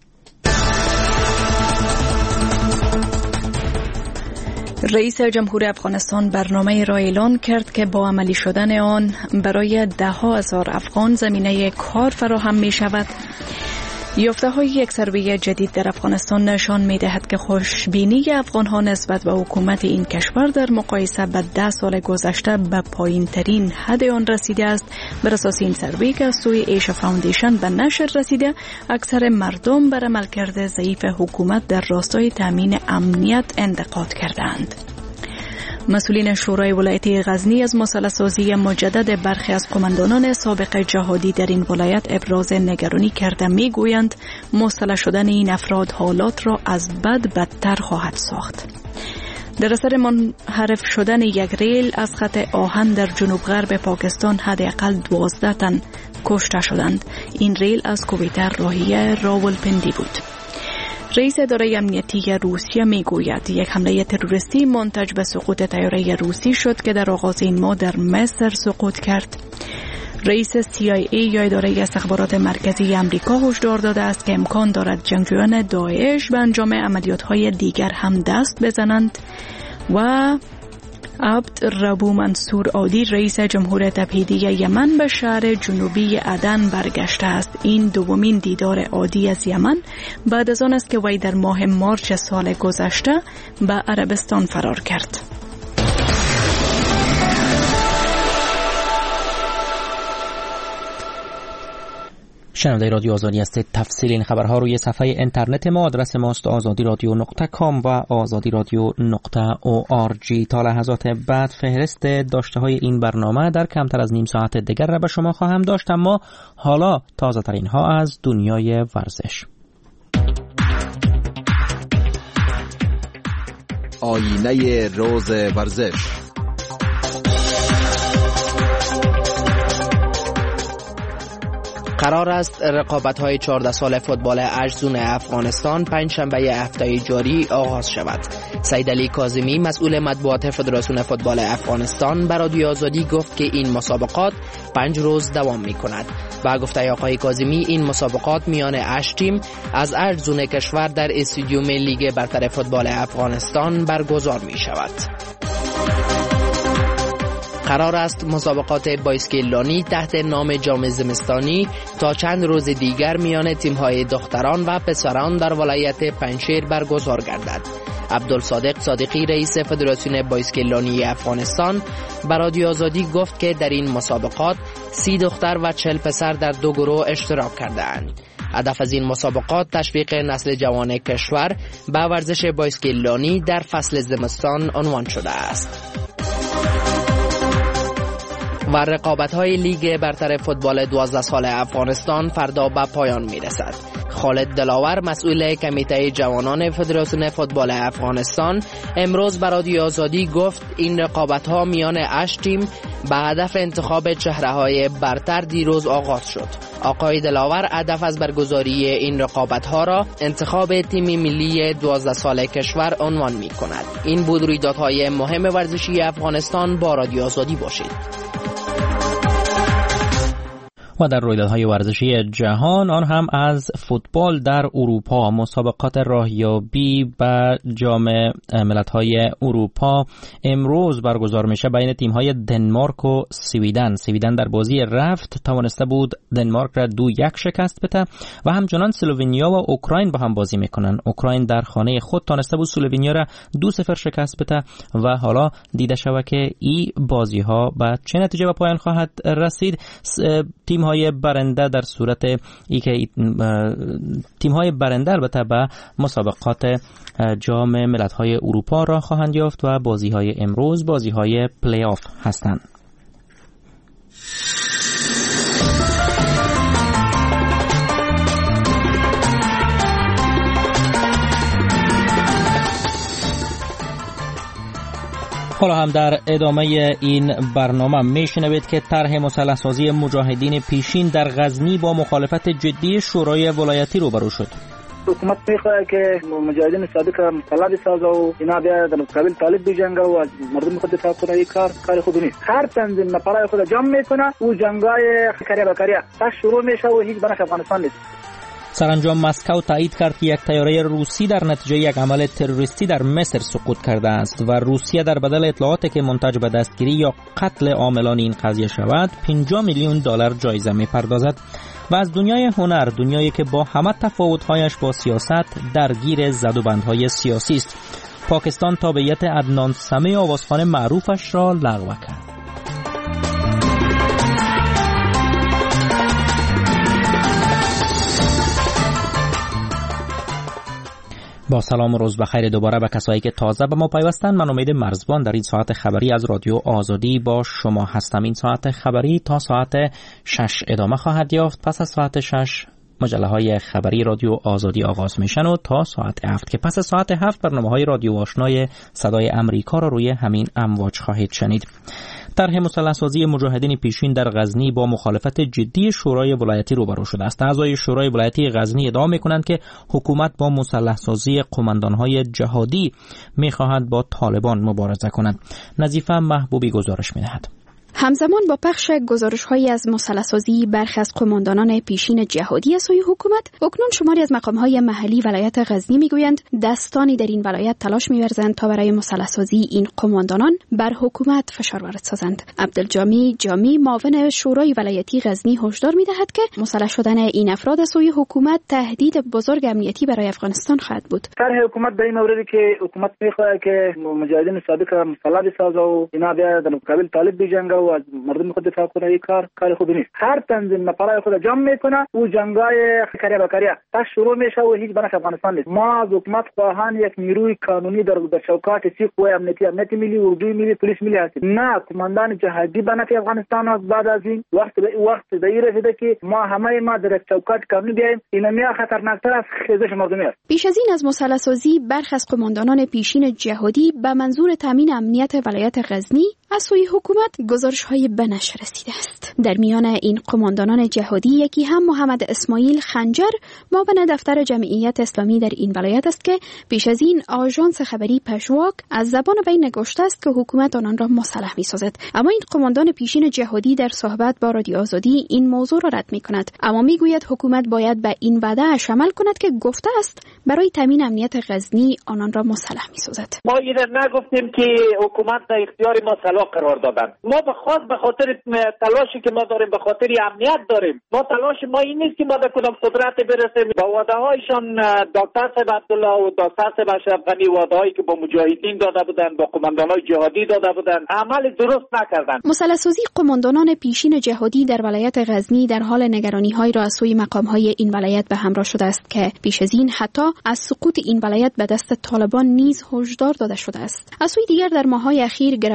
رئیس جمهور افغانستان برنامه را اعلان کرد که با عملی شدن آن برای 10,000 افغان زمینه کار فراهم می شود. یافته های یک سروی جدید در افغانستان نشان می دهد که خوشبینی افغان ها نسبت به حکومت این کشور در مقایسه با 10 سال گذشته به پایین ترین حد آن رسیده است. بر اساس این سروی که از سوی ایشا فاوندیشن به نشر رسیده، اکثر مردم بر عملکرد ضعیف حکومت در راستای تامین امنیت انتقاد کردند. مسئولین شورای ولایت غزنی از مسلح‌سازی مجدد برخی از قماندانان سابق جهادی در این ولایت ابراز نگرانی کرده میگویند مسلح شدن این افراد حالات را از بد بدتر خواهد ساخت. در اثر منحرف شدن یک ریل از خط آهن در جنوب غرب پاکستان حداقل 12 تن کشته شدند. این ریل از کویته راهی راولپندی بود. رئیس اداره امنیتی روسیه میگوید یک حمله تروریستی منتج به سقوط طیاره روسی شد که در آغاز این ماه در مصر سقوط کرد. رئیس CIA یا اداره استخبارات مرکزی آمریکا هشدار داده است که امکان دارد جنگجویان داعش به انجام عملیات‌های دیگر هم دست بزنند. و عبد ربو منصور عادی رئیس جمهور تبعیدی یمن به شهر جنوبی عدن برگشته است. این دومین دیدار عادی از یمن بعد از آن است که وی در ماه مارچ سال گذشته به عربستان فرار کرد. شنونده رادیو آزادی هستید. تفصیل این خبرها روی صفحه اینترنت ما. آدرس ماست azadiradio.com و azadiradio.org. تا لحظات بعد فهرست داشته های این برنامه در کمتر از نیم ساعت دیگر را به شما خواهم داشت، اما حالا تازه ترین ها از دنیای ورزش. آینه روز ورزش. قرار است رقابت‌های 14 سال فوتبال اجزون افغانستان پنجشنبه هفته جاری آغاز شود. سید علی کاظمی مسئول مطبوعات فدراسیون فوتبال افغانستان به رادیو آزادی گفت که این مسابقات 5 روز دوام می‌کند. با گفته آقای کاظمی این مسابقات میان 8 تیم از اجزون کشور در استادیوم لیگ برتر فوتبال افغانستان برگزار می‌شود. قرار است مسابقات بایسکلانی تحت نام جام زمستانی تا چند روز دیگر میان تیم‌های دختران و پسران در ولایت پنجشیر برگزار گردد. عبدالصادق صادقی رئیس فدراسیون بایسکلانی افغانستان به رادیو آزادی گفت که در این مسابقات 30 دختر و 40 پسر در 2 گروه اشتراک کردند. هدف از این مسابقات تشویق نسل جوان کشور به ورزش بایسکلانی در فصل زمستان عنوان شده است. و رقابت‌های لیگ برتر فوتبال 12 سال افغانستان فردا به پایان می‌رسد. خالد دلاور مسئول کمیته جوانان فدراسیون فوتبال افغانستان امروز به رادیو آزادی گفت این رقابت‌ها میان 8 تیم به هدف انتخاب چهره‌های برتر دیروز آغاز شد. آقای دلاور هدف از برگزاری این رقابت‌ها را انتخاب تیم ملی 12 ساله کشور عنوان می‌کند. این بود رویدادهای مهم ورزشی افغانستان. با رادیو آزادی باشید. و در رویدادهای ورزشی جهان، آن هم از فوتبال در اروپا، مسابقات راهیابی به جام ملت‌های اروپا امروز برگزار میشه بین تیم‌های دنمارک و سویدن. سویدن در بازی رفت توانسته بود دنمارک را 2-1 شکست بده و همچنان اسلوونیا و اوکراین با هم بازی میکنن. اوکراین در خانه خود توانسته بود اسلوونیا را 2-0 شکست بده و حالا دیده شود که این بازی‌ها به چه نتیجه به پایان خواهد رسید. تیم‌های برنده در صورت ای که تیم‌های برنده البته به مسابقات جام ملت‌های اروپا را خواهند یافت و بازی‌های امروز بازی‌های پلی آف هستند. حالا هم در ادامه این برنامه میشنوید که طرح مسلح سازی مجاهدین پیشین در غزنی با مخالفت جدی شورای ولایتی روبرو شد. حکومت میخواد که مجاهدین سابق مسلح بسازه و اینا بیا در مقابل طالب بجنگه و از مردم خود دفاع کنه. این کار خوبی نیست. هر تنظیم نفرای خود جمع میکنه و جنگای کریه به کریه شروع میشه و هیچ بنفع افغانستان نیست. سرانجام مسکو تایید کرد که یک طیاره روسی در نتیجه یک عمل تروریستی در مصر سقوط کرده است و روسیه در بدل اطلاعاتی که منتج به دستگیری یا قتل عاملان این قضیه شود 50 میلیون دلار جایزه می‌پردازد. و از دنیای هنر، دنیایی که با همه تفاوت‌هایش با سیاست درگیر زدوبندهای سیاسی است، پاکستان تابعیت عدنان سمی آوازخوان معروفش را لغو کرد. با سلام و روز بخیر دوباره به کسایی که تازه به ما پیوستند. من امید مرزبان در این ساعت خبری از رادیو آزادی با شما هستم. این ساعت خبری تا ساعت 6 ادامه خواهد یافت. پس از ساعت 6 مجله های خبری رادیو آزادی آغاز میشن و تا ساعت 7 که پس از ساعت 7 برنامه های رادیو آشنای صدای امریکا را روی همین امواج خواهید شنید. طرح مسلح سازی مجاهدین پیشین در غزنی با مخالفت جدی شورای ولایتی روبرو شده است. اعضای شورای ولایتی غزنی ادعا می‌کنند که حکومت با مسلح سازی قماندان‌های جهادی می‌خواهد با طالبان مبارزه کند. نظیفه محبوبی گزارش می‌دهد. همزمان با پخش گزارش‌هایی از مسلح‌سازی برخی از قماندانان پیشین جهادی از سوی حکومت، اکنون شماری از مقام‌های محلی ولایت غزنی می‌گویند دستانی در این ولایت تلاش می‌ورزند تا برای مسلح‌سازی این قماندانان بر حکومت فشار وارد سازند. عبدالجامی جامی معاون شورای ولایتی غزنی هشدار می‌دهد که مسلح شدن این افراد از سوی حکومت تهدید بزرگ امنیتی برای افغانستان خواهد بود. طرح حکومت در این موردی که حکومت می‌خواهد که مجاهدین سابق مسلح بسازه و اینا بیا در مقابل طالب بجنگه و از مردم خود دفاع کنه. این کار خوبی نیست. هر تنظیم نفرای خود جمع میکنه و جنگای کریه به کریه شروع میشه و هیچ بنفع افغانستان نیست. ما از حکومت خواهان یک نیروی قانونی در چوکات سیخ و امنیت ملی، اردوی ملی، پلیس ملی هستیم. نه کماندان جهادی بنفع افغانستان است. بعد از این وقت دیر رسیده که ما در چوکات قانونی بیایم. این میا خطرناکتر از خیزش مردمی است. بیش از این از مسلح سازی برخی از قماندانان پیشین جهادی به منظور تامین امنیت ولایت غزنی از سوی حکومت گزارش‌های به نشر رسیده است. در میان این قماندانان جهادی یکی هم محمد اسماعیل خنجر معاون دفتر جمعیت اسلامی در این ولایت است که پیش از این آژانس خبری پژواک از زبان وی نگفته است که حکومت آنان را مسلح می‌سازد. اما این قماندان پیشین جهادی در صحبت با رادیو آزادی این موضوع را رد می‌کند، اما می‌گوید حکومت باید به این وعده‌اش عمل کند که گفته است برای تامین امنیت غزنی آنان را مسلح می‌سازد. ما این نگفتیم که حکومت در اختیار ما سلاح قرار دادن. ما به خاطر تلاشی که ما داریم، به خاطر امنیت داریم. تلاش ما این نیست که ما در کدام قدرت برسیم. با وعده‌هایشان دکتر صاحب عبدالله و دکتر صاحب اشرف غنی وعده‌هایی که با مجاهدین داده بودن، با قماندان‌های جهادی داده بودن، عمل درست نکردن. مسلح سازی قماندانان پیشین جهادی در ولایت غزنی در حال نگرانی‌های را از سوی مقام‌های این ولایت به همراه شده است که پیش از این حتی از سقوط این ولایت به دست طالبان نیز هشدار داده شده است. از سوی دیگر در ماه‌های اخیر گروگانگیری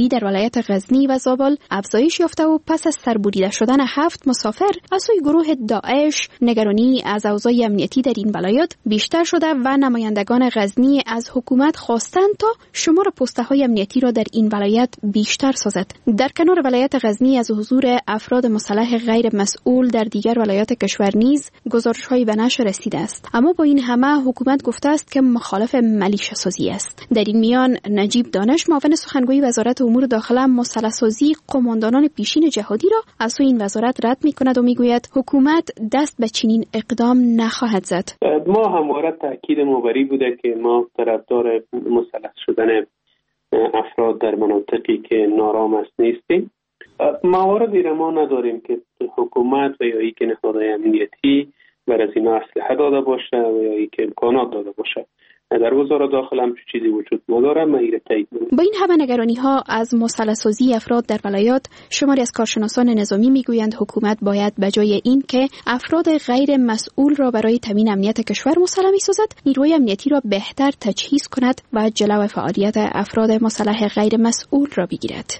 در ولایت غزنی و زابل افزایش یافته و پس از سربریده شدن 7 مسافر از سوی گروه داعش نگرانی از اوضاع امنیتی در این ولایت بیشتر شده و نمایندگان غزنی از حکومت خواستند تا شمار پست‌های امنیتی را در این ولایت بیشتر سازد. در کنار ولایت غزنی از حضور افراد مسلح غیر مسئول در دیگر ولایات کشور نیز گزارش‌هایی به نشر رسیده است. اما با این همه حکومت گفته است که مخالف ملیشه سازی است. در این میان نجیب دانش معاون سخنگوی وزارت امور داخله مسلح سازی قماندانان پیشین جهادی را از سوی این وزارت رد می‌کند و میگوید حکومت دست به چنین اقدام نخواهد زد. ما همواره تاکید موبری بوده که ما طرفدار مسلح شدن افراد در مناطقی که نارام است نیستیم. مواردی را ما نداریم که حکومت و یا ای که نهادهای امنیتی بر از اینا اسلحه داده باشه و یا ای که امکانات داده باشه. در وزارت داخله هم چیزی وجود نداره. من این تایید می‌کنم. با این همه نگرانی ها از مسلح سازی افراد در ولایات، شماری از کارشناسان نظامی میگویند حکومت باید به جای این که افراد غیر مسئول را برای تامین امنیت کشور مسلح می‌سازد، نیروی امنیتی را بهتر تجهیز کند و جلو فعالیت افراد مسلح غیر مسئول را بگیرد.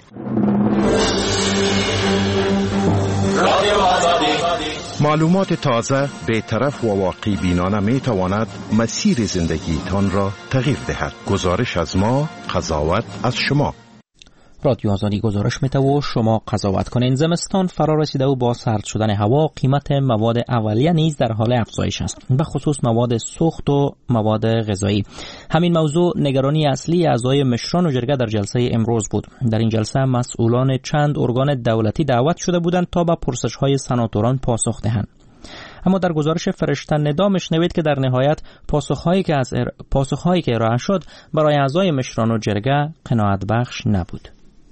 معلومات تازه، بی‌طرف و واقعی بینانه می تواند مسیر زندگیتان را تغییر دهد. گزارش از ما، قضاوت از شما. رادیو آزادی گزارش میده و شما قضاوت کنین. زمستان فرا رسیده و با سرد شدن هوا قیمت مواد اولیه نیز در حال افزایش است، به خصوص مواد سوخت و مواد غذایی. همین موضوع نگرانی اصلی اعضای مشران و جرگه در جلسه امروز بود. در این جلسه مسئولان چند ارگان دولتی دعوت شده بودند تا به پرسش‌های سناتوران پاسخ دهند. اما در گزارش فرشته ندا میشنوید که در نهایت پاسخهایی که ارائه شد برای اعضای مشران و جرگه قناعت بخش نبود.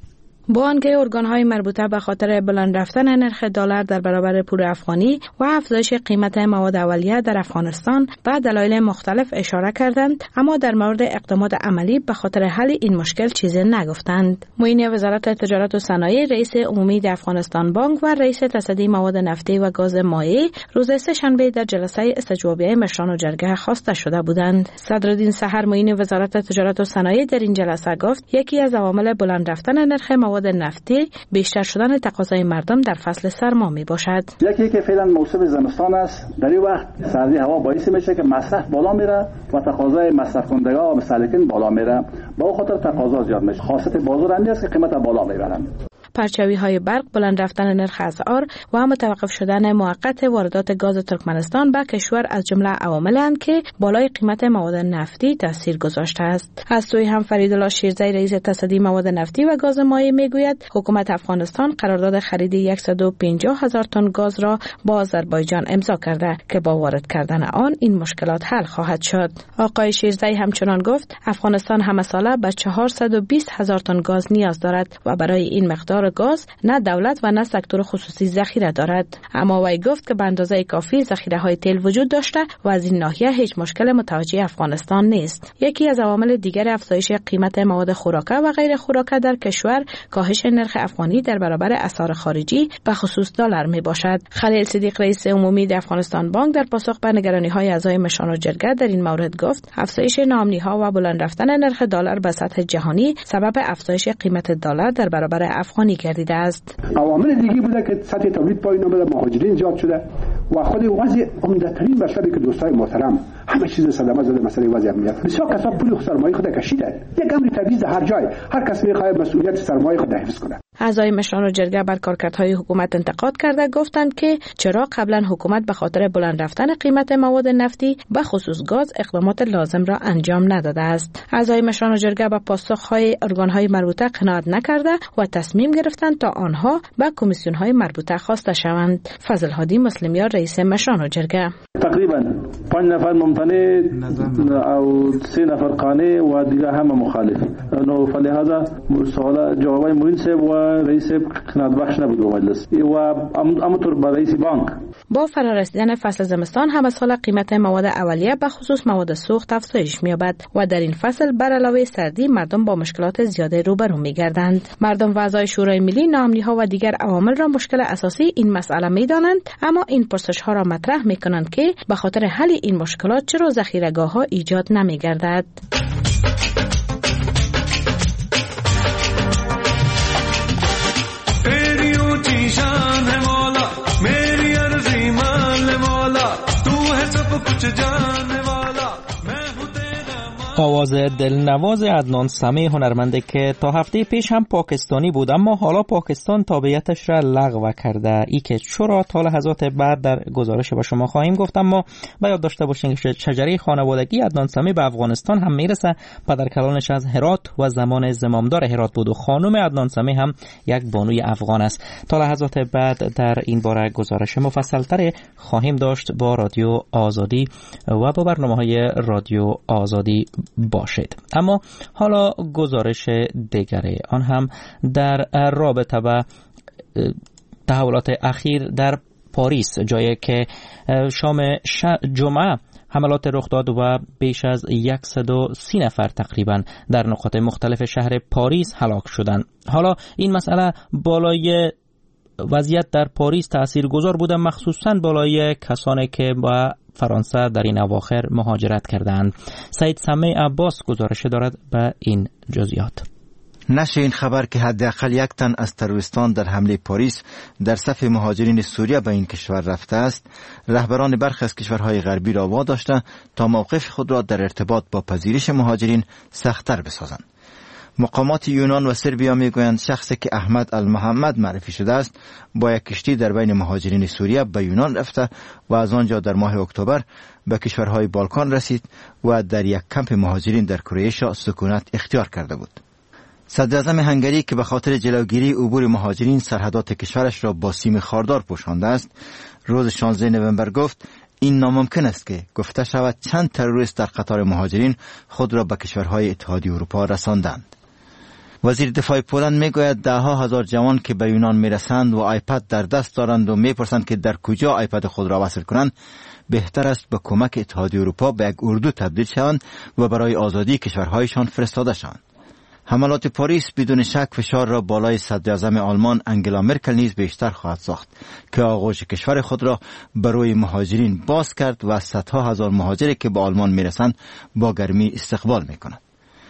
با آنکه ارگان‌های مربوطه به خاطر بلند رفتن نرخ دلار در برابر پول افغانی و افزایش قیمت مواد اولیه در افغانستان به دلایل مختلف اشاره کردند، اما در مورد اقدامات عملی به خاطر حل این مشکل چیزی نگفتند. معین وزارت تجارت و صنایع، رئیس عمومی افغانستان بانک و رئیس تصدی مواد نفتی و گاز مایع روز سه‌شنبه در جلسه استجوابیه مشران و جرگه خواسته شده بودند. صدرالدین سحر، معین وزارت تجارت و صنایع، در این جلسه گفت یکی از عوامل بلند رفتن نرخ مواد نفتی بیشتر شدن تقاضای مردم در فصل سرما می باشد. یکی که فعلا موسم زمستان است، در این وقت سردی هوا باعث میشه که مصرف بالا میره و تقاضای مصرف کنندگان و مستهلکین بالا میره. با خاطر تقاضا زیاد میشه. خاصیت بازار همین است که قیمت بالا میبرن. پرچاوی‌های برق، بلند رفتن نرخ اسعار و متوقف شدن موقت واردات گاز ترکمنستان به کشور از جمله عواملند که بالای قیمت مواد نفتی تاثیر گذاشته است. از سوی هم فریدالله شیرزی، رئیس تصدی مواد نفتی و گاز مایع، میگوید حکومت افغانستان قرارداد خرید 150,000 تن گاز را با آذربایجان امضا کرده که با وارد کردن آن این مشکلات حل خواهد شد. آقای شیرزی همچنان گفت افغانستان همه ساله به 420,000 تن گاز نیاز دارد و برای این مقدار گاز نه دولت و نه سکتور خصوصی ذخیره دارد. اما وی گفت که به اندازه کافی ذخیره‌های تیل وجود داشته و از این ناحیه هیچ مشکل متوجه افغانستان نیست. یکی از عوامل دیگر افزایش قیمت مواد خوراکه و غیر خوراکه در کشور کاهش نرخ افغانی در برابر اسعار خارجی به خصوص دلار می باشد. خلیل صدیق، رئیس عمومی افغانستان بانک، در پاسخ به نگرانی‌های اعضای مشران و جرگه در این مورد گفت افزایش ناامنی‌ها و بلند رفتن نرخ دلار به سطح جهانی سبب افزایش قیمت دلار در برابر افغانی گردیده است. عوامل دیگه بوده که سطح تولید پایین آمده، مهاجرین زیاد شده و خود وضع عمده‌ترین مطلبی که دوستای محترم همه چیز صدمه زده مسئله وضع امنیت. بسیار کسا پول سرمایه خود کشیده. یک امر طبیعی هر جای هر کس می‌خواد مسئولیت سرمایه خود حفظ کنه. اعضای مشران و جرگه بر کارکردهای حکومت انتقاد کرده گفتند که چرا قبلا حکومت به خاطر بلند رفتن قیمت مواد نفتی به خصوص گاز اقدامات لازم را انجام نداده است. اعضای مشران و جرگه به پاسخهای ارگانهای مربوطه قناعت نکرده و تصمیم گرفتند تا آنها به کمیسیون‌های مربوطه خواسته شوند. فضل هادی مسلمیار، رئیس مشران و جرگه: تقریبا 5 نفر ممتنع او 3 نفر قانع و دیگه همه مخالف. نو فلهذا سوال جوابای معین صاحب و رئیس قناعت بخش نبود به مجلس و امطور با رئیس بانک. با فرارسیدن فصل زمستان همه سال قیمت مواد اولیه به خصوص مواد سوخت افزایش می‌یابد و در این فصل بر علاوه سردی مردم با مشکلات زیاده روبرو می‌گردند. مردم و اعضای شورای ملی ناامنی‌ها و دیگر عوامل را مشکل اساسی این مسئله می‌دانند، اما این پرسش‌ها را مطرح می‌کنند که به خاطر حل این مشکلات چرا ذخیره‌گاه‌ها ایجاد نمی‌گردد. آواز دلنواز عدنان سمی هنرمنده که تا هفته پیش هم پاکستانی بود اما حالا پاکستان تابعیتش را لغو کرده. ای که چرا تا لحظات بعد در گزارش با شما خواهیم گفت، اما باید داشته باشین که شجره خانوادگی عدنان سمی به افغانستان هم میرسه. پدرکلانش از هرات و زمان زمامدار هرات بود و خانم عدنان سمی هم یک بانوی افغان است. تا لحظات بعد در این باره گزارش مفصل‌تر خواهیم داشت با رادیو آزادی و با برنامه‌های رادیو آزادی باشید. اما حالا گزارش دیگری، آن هم در رابطه با تحولات اخیر در پاریس، جایی که شام جمعه حملات رخ داد و بیش از 130 نفر تقریبا در نقاط مختلف شهر پاریس هلاک شدند. حالا این مسئله بالای وضعیت در پاریس تاثیرگذار بوده، مخصوصا بالای کسانی که با فرانسه در این اواخر مهاجرت کردند. سید سمی عباس گزارش دارد به این جزئیات. نشر این خبر که حداقل 1 تن از تروریستان در حمله پاریس در صف مهاجرین سوریه به این کشور رفته است، رهبران برخی از کشورهای غربی را واداشته تا موقف خود را در ارتباط با پذیرش مهاجرین سخت‌تر بسازند. مقامات یونان و سربیا میگویند شخصی که احمد المحمد معرفی شده است با یک کشتی در بین مهاجرین سوریه به یونان رفته و از آنجا در ماه اکتبر به کشورهای بالکان رسید و در یک کمپ مهاجرین در کرواتیا سکونت اختیار کرده بود. صدر اعظم هنگری که به خاطر جلوگیری عبور مهاجرین سرحدات کشورش را با سیم خاردار پوشانده است، روز 16 نوامبر گفت این ناممکن است که گفته شود چند تروریست در قطار مهاجرین خود را به کشورهای اتحادیه اروپا رساندند. وزیر دفاع پولند میگوید 10,000 جوان که به یونان میرسند و آیپد در دست دارند و میپرسند که در کجا آیپد خود را وصل کنند، بهتر است به کمک اتحادیه اروپا به یک اردو تبدیل شوند و برای آزادی کشورهایشان فرستاده شوند. حملات پاریس بدون شک فشار را بالای صدر اعظم آلمان انگلا مرکل نیز بیشتر خواهد ساخت که آغوش کشور خود را برای مهاجرین باز کرد و صدها هزار مهاجری که به آلمان میرسند با گرمی استقبال میکنند.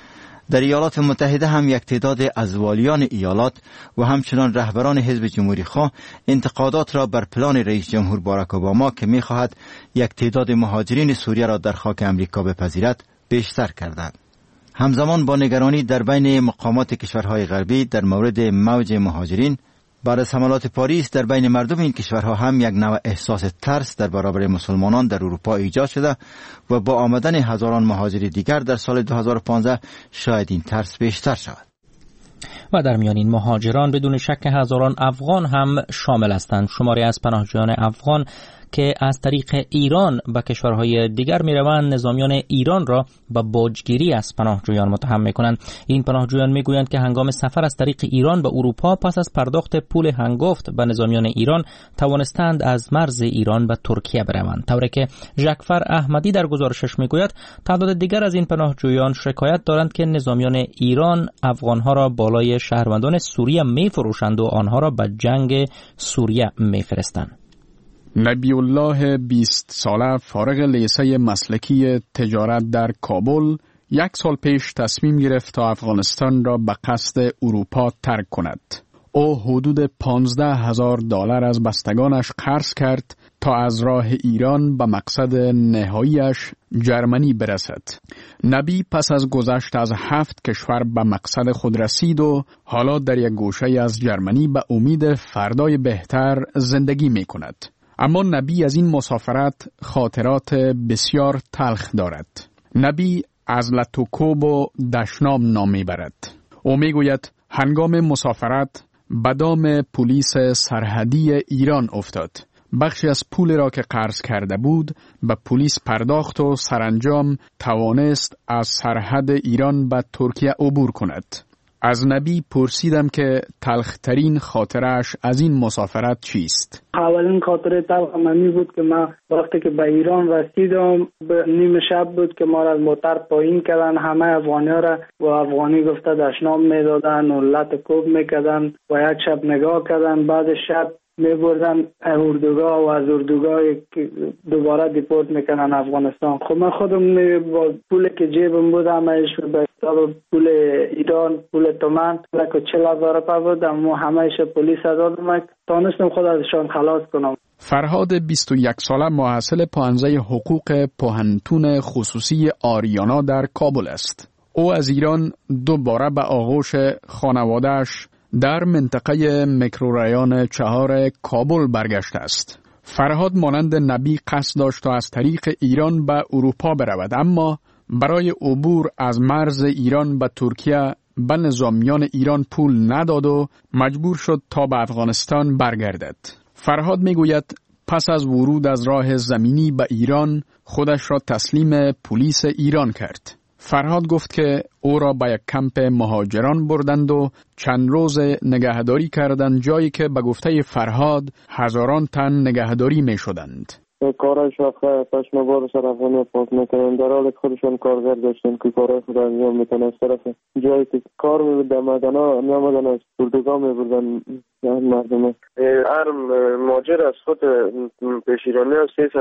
در ایالات متحده هم یک تعداد از والیان ایالات و همچنان رهبران حزب جمهوری خواه انتقادات را بر پلان رئیس جمهور باراک اوباما که می‌خواهد یک تعداد مهاجرین سوریه را در خاک امریکا بپذیرد بیشتر کردند. همزمان با نگرانی در بین مقامات کشورهای غربی در مورد موج مهاجرین بعد از حملات پاریس در بین مردم این کشورها هم یک نوع احساس ترس در برابر مسلمانان در اروپا ایجاد شده و با آمدن هزاران مهاجر دیگر در سال 2015 شاید این ترس بیشتر شود. و در میان این مهاجران بدون شک هزاران افغان هم شامل هستند. شماری از پناهجویان افغان که از طریق ایران به کشورهای دیگر میروند، نظامیان ایران را به باجگیری از پناهجویان متهم میکنند. این پناهجویان میگویند که هنگام سفر از طریق ایران به اروپا پس از پرداخت پول هنگفت به نظامیان ایران توانستند از مرز ایران به ترکیه بروند. طوری که ژکفر احمدی در گزارشش میگوید تعداد دیگر از این پناهجویان شکایت دارند که نظامیان ایران افغانها را بالای شهروندان سوریه میفروشند و آنها را به جنگ سوریه میفرستند. نبی الله 20 ساله فارغ لیسه مسلکی تجارت در کابل 1 سال پیش تصمیم گرفت تا افغانستان را به قصد اروپا ترک کند. او حدود $15,000 از بستگانش قرض کرد تا از راه ایران به مقصد نهاییش جرمنی برسد. نبی پس از گذشت از 7 کشور به مقصد خود رسید و حالا در یک گوشه از جرمنی به امید فردای بهتر زندگی می کند. اما نبی از این مسافرت خاطرات بسیار تلخ دارد. نبی از لتوکوب و دشنام نام میبرد. او میگوید هنگام مسافرت به دام پلیس سرحدی ایران افتاد. بخشی از پول را که قرض کرده بود به پلیس پرداخت و سرانجام توانست از سرحد ایران به ترکیه عبور کند. از نبی پرسیدم که تلخترین خاطرش از این مسافرت چیست؟ اولین خاطره تلخ من بود که من وقتی که به ایران رسیدم به نیم شب بود که ما را از موتر پایین کردن، همه افغانی‌ها را و افغانی گفته دشنام میدادن و لط کوب میکردن و یک شب نگاه کردن، بعد شب میبردن اردوگاه و از اردوگاه دوباره دیپورت میکنن افغانستان. خب من خودم با پولی که جیبم بود همه‌اش به پول ایران، پول تومان، لکه 40,000 روپیه بود. اما همهش پلیس دادم، تانستم خود ازشان خلاص کنم. فرهاد 21 ساله محصل پانزه حقوق پوهنتون خصوصی آریانا در کابل است. او از ایران دوباره به آغوش خانواده‌اش در منطقه میکرورایان 4 کابل برگشته است. فرهاد مانند نبی قصد داشت تا از طریق ایران به اروپا برود، اما برای عبور از مرز ایران به ترکیه به نظامیان ایران پول نداد و مجبور شد تا به افغانستان برگردد. فرهاد میگوید پس از ورود از راه زمینی به ایران خودش را تسلیم پلیس ایران کرد. فرهاد گفت که او را به یک کمپ مهاجران بردند و چند روز نگهداری کردند، جایی که به گفته فرهاد هزاران تن نگهداری می شدند. کارهای شاخه پشمبار سر افغانی پاک میکنن، در حال خودشان کارگر داشتن که کارهای خود انجام میتن. از طرف جایی که کار میبودن مدنا نمدن از پرتگاه میبردن مردم. هر ماجر از خود پیش ایرانی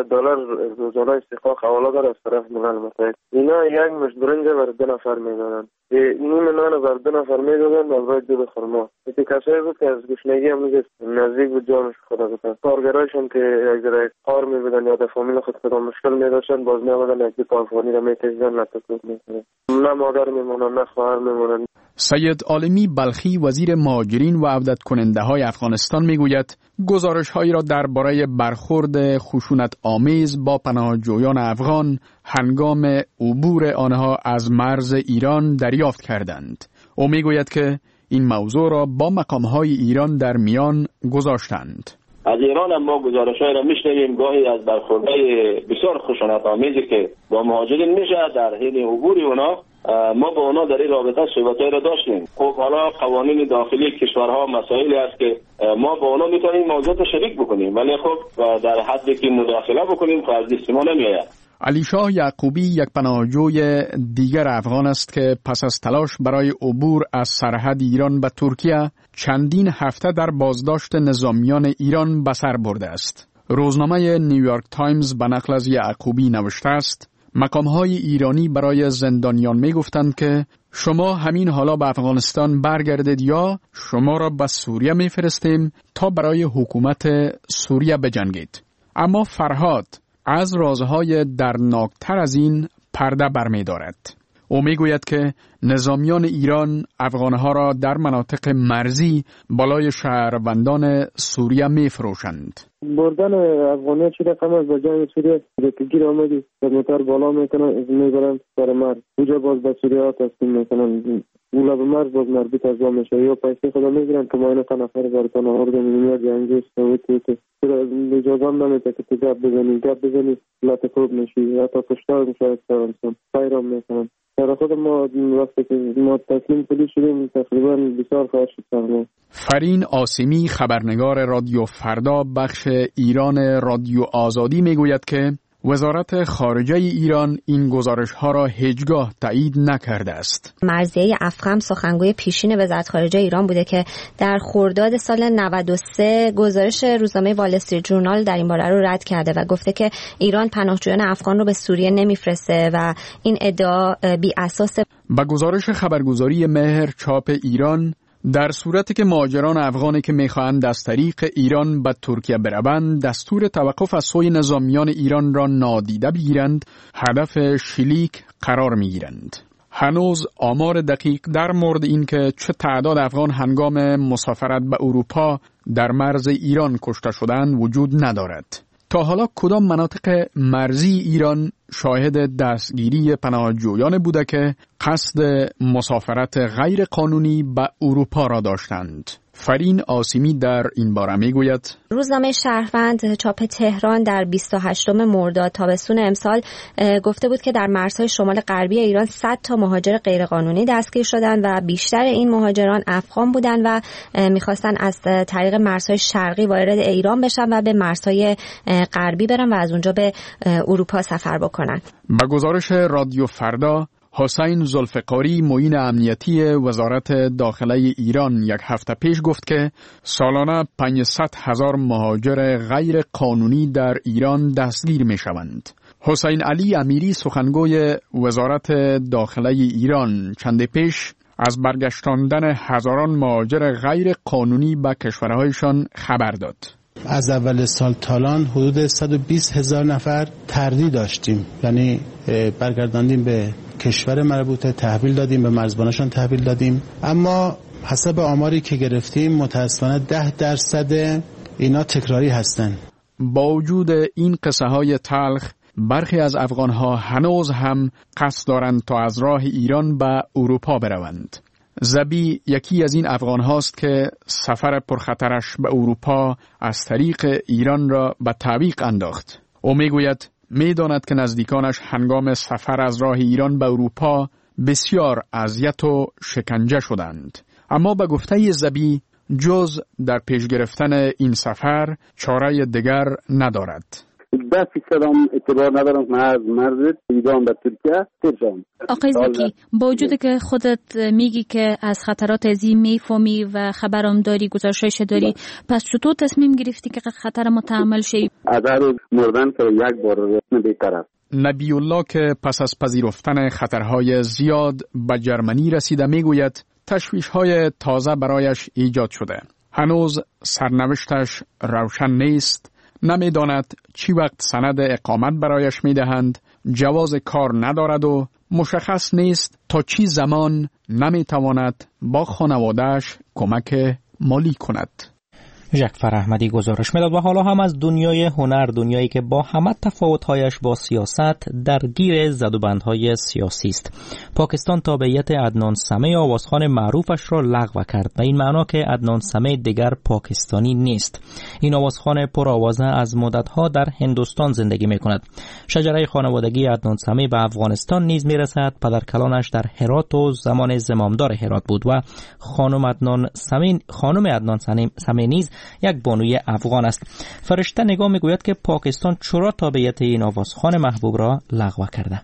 $300 روزانه استحقاق حواله داره از طرف ملل متحد. اینا یک مش برنج بر 2 نفر میدادن، نیم نان بر 2 نفر میدادن و باید 2 خرما. این کسایی بود که از گشنگی هم نزدیک بود جانش خدا بودن. کارگرایشون که اگر کار میبودن یا در فامیل خود خدا مشکل میداشتن باز میامدن یک دو افغانی را میتیزدن نتکلیف میکنن. نه مادر میمونن نه خواهر میمونن. سید عالمی بلخی وزیر مهاجرین و عودت کننده های افغانستان میگوید گزارش هایی را درباره برخورد خشونت آمیز با پناهجویان افغان هنگام عبور آنها از مرز ایران دریافت کردند. او میگوید که این موضوع را با مقام های ایران در میان گذاشتند. از ایران هم ما گزارش‌هایی را میشنویم گاهی از برخوردهای بسیار خشونت آمیزی که با مهاجرین میشه در حین عبور اونا. ما با اونا در این رابطه صحبت‌هایی را داشتیم. خب حالا قوانین داخلی کشورها مسائلی است که ما با اونا میتونیم موضوعات شریک بکنیم، ولی خب در حدی که مداخله بکنیم خب از دست ما نمیآید. علی شاه یعقوبی یک پناهجوی دیگر افغان است که پس از تلاش برای عبور از سرحد ایران به ترکیه چندین هفته در بازداشت نظامیان ایران به سر برده است. روزنامه نیویورک تایمز به نقل از یعقوبی نوشته است مقام‌های ایرانی برای زندانیان می‌گفتند که شما همین حالا به افغانستان برگردید یا شما را به سوریه می‌فرستیم تا برای حکومت سوریه بجنگید. اما فرهاد از رازهای دردناکتر از این پرده برمی‌دارد. او میگوید که نظامیان ایران افغانها را در مناطق مرزی بالای شهروندان سوریه می‌فروشند. بردن افغانی‌ها چه رقم از جنگ سوریه که گیر آمدی در موتر بالا میکنن میبرن سر مرز اونجا باز به سوریه ها تسلیم میکنن. اولا به مرز باز مربوط از وام میشه یا پیسه خدا میگیرن که ماینه نفر برتن آردن میاد جنگیش سویتی اجازه هم نمیده که تو گپ بزنی لات خوب میشی حتی پشتار میشه انسان پیرام میکنن. در خود ما وقتی که ما تسلیم پلیس شدیم تقریبا بسیار خواهد شد. فرین آسیمی خبرنگار رادیو فردا بخش ایران رادیو آزادی میگوید که وزارت خارجه ایران این گزارش‌ها را هیچگاه تایید نکرده است. مرضیه افخم سخنگوی پیشین وزارت خارجه ایران بوده که در خرداد سال 93 گزارش روزنامه وال استریت جورنال در این باره رو رد کرده و گفته که ایران پناهجویان افغان رو به سوریه نمیفرسته و این ادعا بی اساسه. با گزارش خبرگزاری مهر چاپ ایران در صورتی که مهاجران افغانی که میخواهند از طریق ایران به ترکیه بروند دستور توقف از سوی نظامیان ایران را نادیده بگیرند هدف شلیک قرار میگیرند. هنوز آمار دقیق در مورد این که چه تعداد افغان هنگام مسافرت به اروپا در مرز ایران کشته شدند وجود ندارد. تا حالا کدام مناطق مرزی ایران شاهد دستگیری پناهجویان بوده که قصد مسافرت غیر قانونی به اروپا را داشتند؟ فرین آسیمی در این باره میگوید روزنامه شهروند چاپ تهران در 28 مرداد تابستون امسال گفته بود که در مرزهای شمال غربی ایران 100 تا مهاجر غیرقانونی دستگیر شدند و بیشتر این مهاجران افغان بودند و میخواستن از طریق مرزهای شرقی وارد ایران بشن و به مرزهای غربی برن و از اونجا به اروپا سفر بکنن. با گزارش رادیو فردا حسین ذوالفقاری معین امنیتی وزارت داخله ایران یک هفته پیش گفت که سالانه 500,000 مهاجر غیر قانونی در ایران دستگیر می شوند. حسین علی امیری سخنگوی وزارت داخله ایران چند پیش از برگشتاندن هزاران مهاجر غیر قانونی به کشورهایشان خبر داد. از اول سال تالان حدود 120,000 نفر تردید داشتیم، یعنی برگرداندیم به کشور مربوطه، تحویل دادیم، به مرزبانشان تحویل دادیم. اما حسب آماری که گرفتیم متاسفانه 10% اینا تکراری هستن. با وجود این قصه های تلخ، برخی از افغانها هنوز هم قصد دارند تا از راه ایران به اروپا بروند. زبی یکی از این افغان هاست که سفر پرخطرش به اروپا از طریق ایران را به تعویق انداخت. او میگوید میداند که نزدیکانش هنگام سفر از راه ایران به اروپا بسیار اذیت و شکنجه شدند. اما به گفته زبی جز در پیش گرفتن این سفر چاره دیگر ندارد. 10% هم اعتبار ندارم من از مرز ایران به ترکیه ترجم. آقای زکی، با وجود که خودت میگی که از خطرات ازی میفهمی و خبرم داری، گزارشش داری، پس چطور تصمیم گرفتی که خطر متحمل شی؟ از مردن که یک بار بهتر است. نبی الله که پس از پذیرفتن خطرهای زیاد به جرمنی رسیده میگوید تشویش‌های تازه برایش ایجاد شده. هنوز سرنوشتش روشن نیست. نمیداند چی وقت سند اقامت برایش میدهند، جواز کار ندارد و مشخص نیست تا چی زمان نمیتواند با خانواده‌اش کمک مالی کند. ژک فرحمدی گزارش میداد. و حالا هم از دنیای هنر، دنیایی که با همه تفاوت‌هایش با سیاست درگیر زدوبندهای سیاسی است. پاکستان تابعیت عدنان سمی آوازخوان معروفش را لغو کرد، به این معنا که عدنان سمی دیگر پاکستانی نیست. این آوازخوان پرآوازه از مدت‌ها در هندوستان زندگی می‌کند. شجره خانوادگی عدنان سمی به افغانستان نیز می‌رسد. پدرکلانش در هرات و زمان زمامدار هرات بود و خانم عدنان سمی نیز یک بانوی افغان است. فرشته نگاه میگوید که پاکستان چرا تابعیت این آوازخوان محبوب را لغو کرده.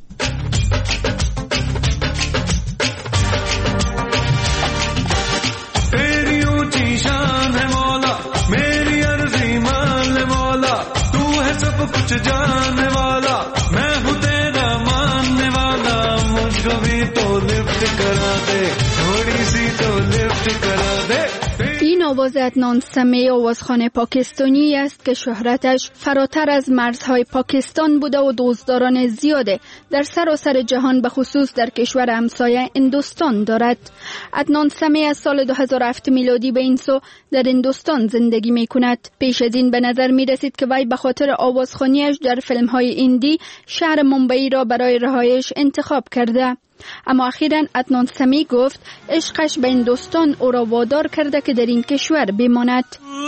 این آواز عدنان سمی آوازخوان پاکستانی است که شهرتش فراتر از مرزهای پاکستان بوده و دوستداران زیاده در سراسر جهان، به خصوص در کشور همسایه هندوستان دارد. عدنان سمی از سال 2007 میلادی به این سو در هندوستان زندگی می کند. پیش از این به نظر می رسید که وی به خاطر آوازخوانیش در فیلم های هندی شهر ممبئی را برای رهایش انتخاب کرده. اما اخیراً عدنان سمی گفت عشقش به هندوستان او را وادار کرده که در این کشور بماند.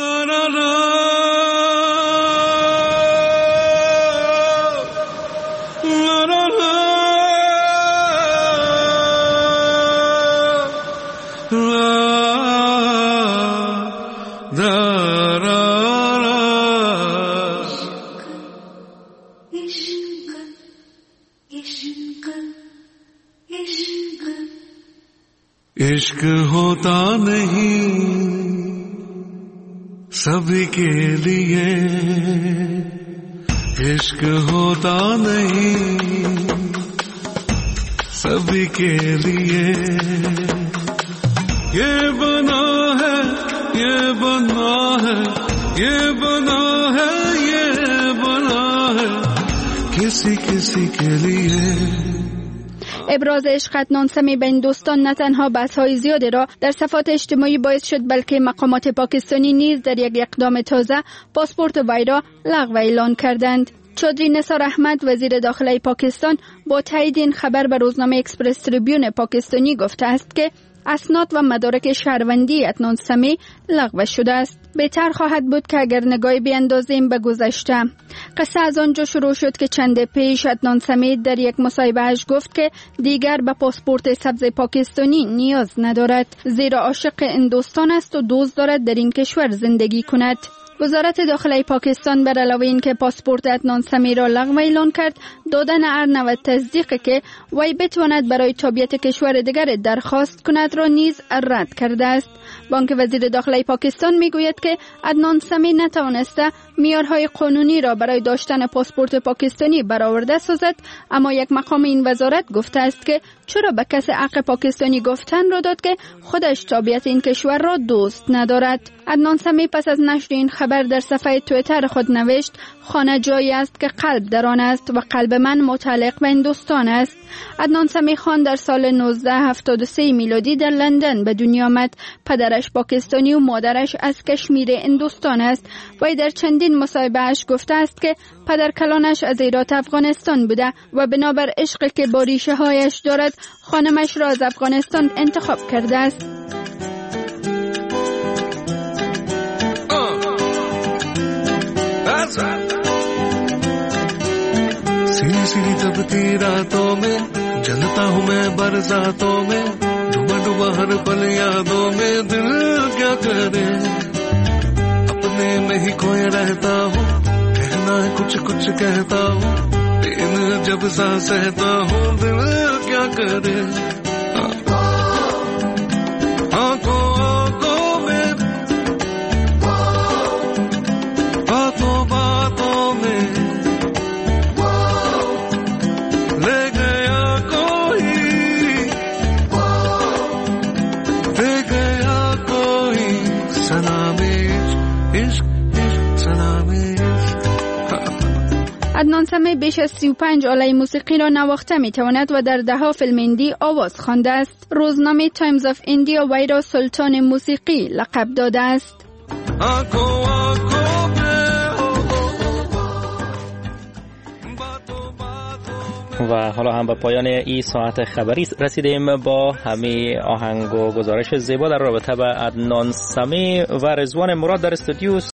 इश्क होता नहीं सभी के लिए, इश्क होता नहीं सभी के लिए, ये बना है ये बना है ये बना है ये बना है किसी किसी के लिए. ابراز عشق عدنان سمی به هندوستان نه تنها بحث‌های زیادی را در صفحات اجتماعی باعث شد، بلکه مقامات پاکستانی نیز در یک اقدام تازه پاسپورت وی را لغو اعلان کردند. چودری نثار احمد وزیر داخله پاکستان با تایید این خبر به روزنامه اکسپرس تریبیون پاکستانی گفته است که اسناد و مدارک شهروندی عدنان سمی لغو شده است. بهتر خواهد بود که اگر نگاهی بیاندازیم به گذشته. قصه از آنجا شروع شد که چند پیش عدنان سمی در یک مصاحبه‌اش گفت که دیگر به پاسپورت سبز پاکستانی نیاز ندارد، زیرا عاشق هندوستان است و دوست دارد در این کشور زندگی کند. وزارت داخله پاکستان بر علاوه این که پاسپورت عدنان سمی را لغو اعلان کرد، دادن ارن و تصدیق که وی بتواند برای تابعیت کشور دیگر درخواست کند را نیز رد کرده است. بانک وزیر داخله پاکستان میگوید که عدنان سمی نتوانسته معیارهای قانونی را برای داشتن پاسپورت پاکستانی برآورده سازد، اما یک مقام این وزارت گفته است که چرا به کسی حق پاکستانی گفتن را داد که خودش تابعیت این کشور را دوست ندارد. عدنان سمی پس از نشر این خبر در صفحه توییتر خود نوشت: خانه جایی است که قلب در آن است و قلب من متعلق به هندوستان است. عدنان سمی خان در سال 1973 میلادی در لندن به دنیا آمد. پدرش پاکستانی و مادرش از کشمیر هندوستان است. وی در چندین مصاحبه‌اش گفته است که پدر کلانش از هرات افغانستان بوده و بنابر عشقی که با ریشه هایش دارد خانمش را از افغانستان انتخاب کرده است. सीरी सीरी तपती रातों में जलता हूँ मैं बरसातों में डूबा डूबा हर पल यादों में दिल क्या करे अपने में ही खोए रहता हूँ कहना है कुछ कुछ कहता हूँ दिन जब सा सहता हूँ दिल क्या करे आंखों आंखों में बातों बातों में عدنان سمی بیش از 35 آله موسیقی را نواخته می تواند و در دهها فیلم هندی آواز خوانده است. روزنامه تایمز آف ایندیا وی را سلطان موسیقی لقب داده است. و حالا هم به پایان این ساعت خبری رسیدیم با همین آهنگ و گزارش زیبا در رابطه با عدنان سمی و رضوان مراد در استودیو.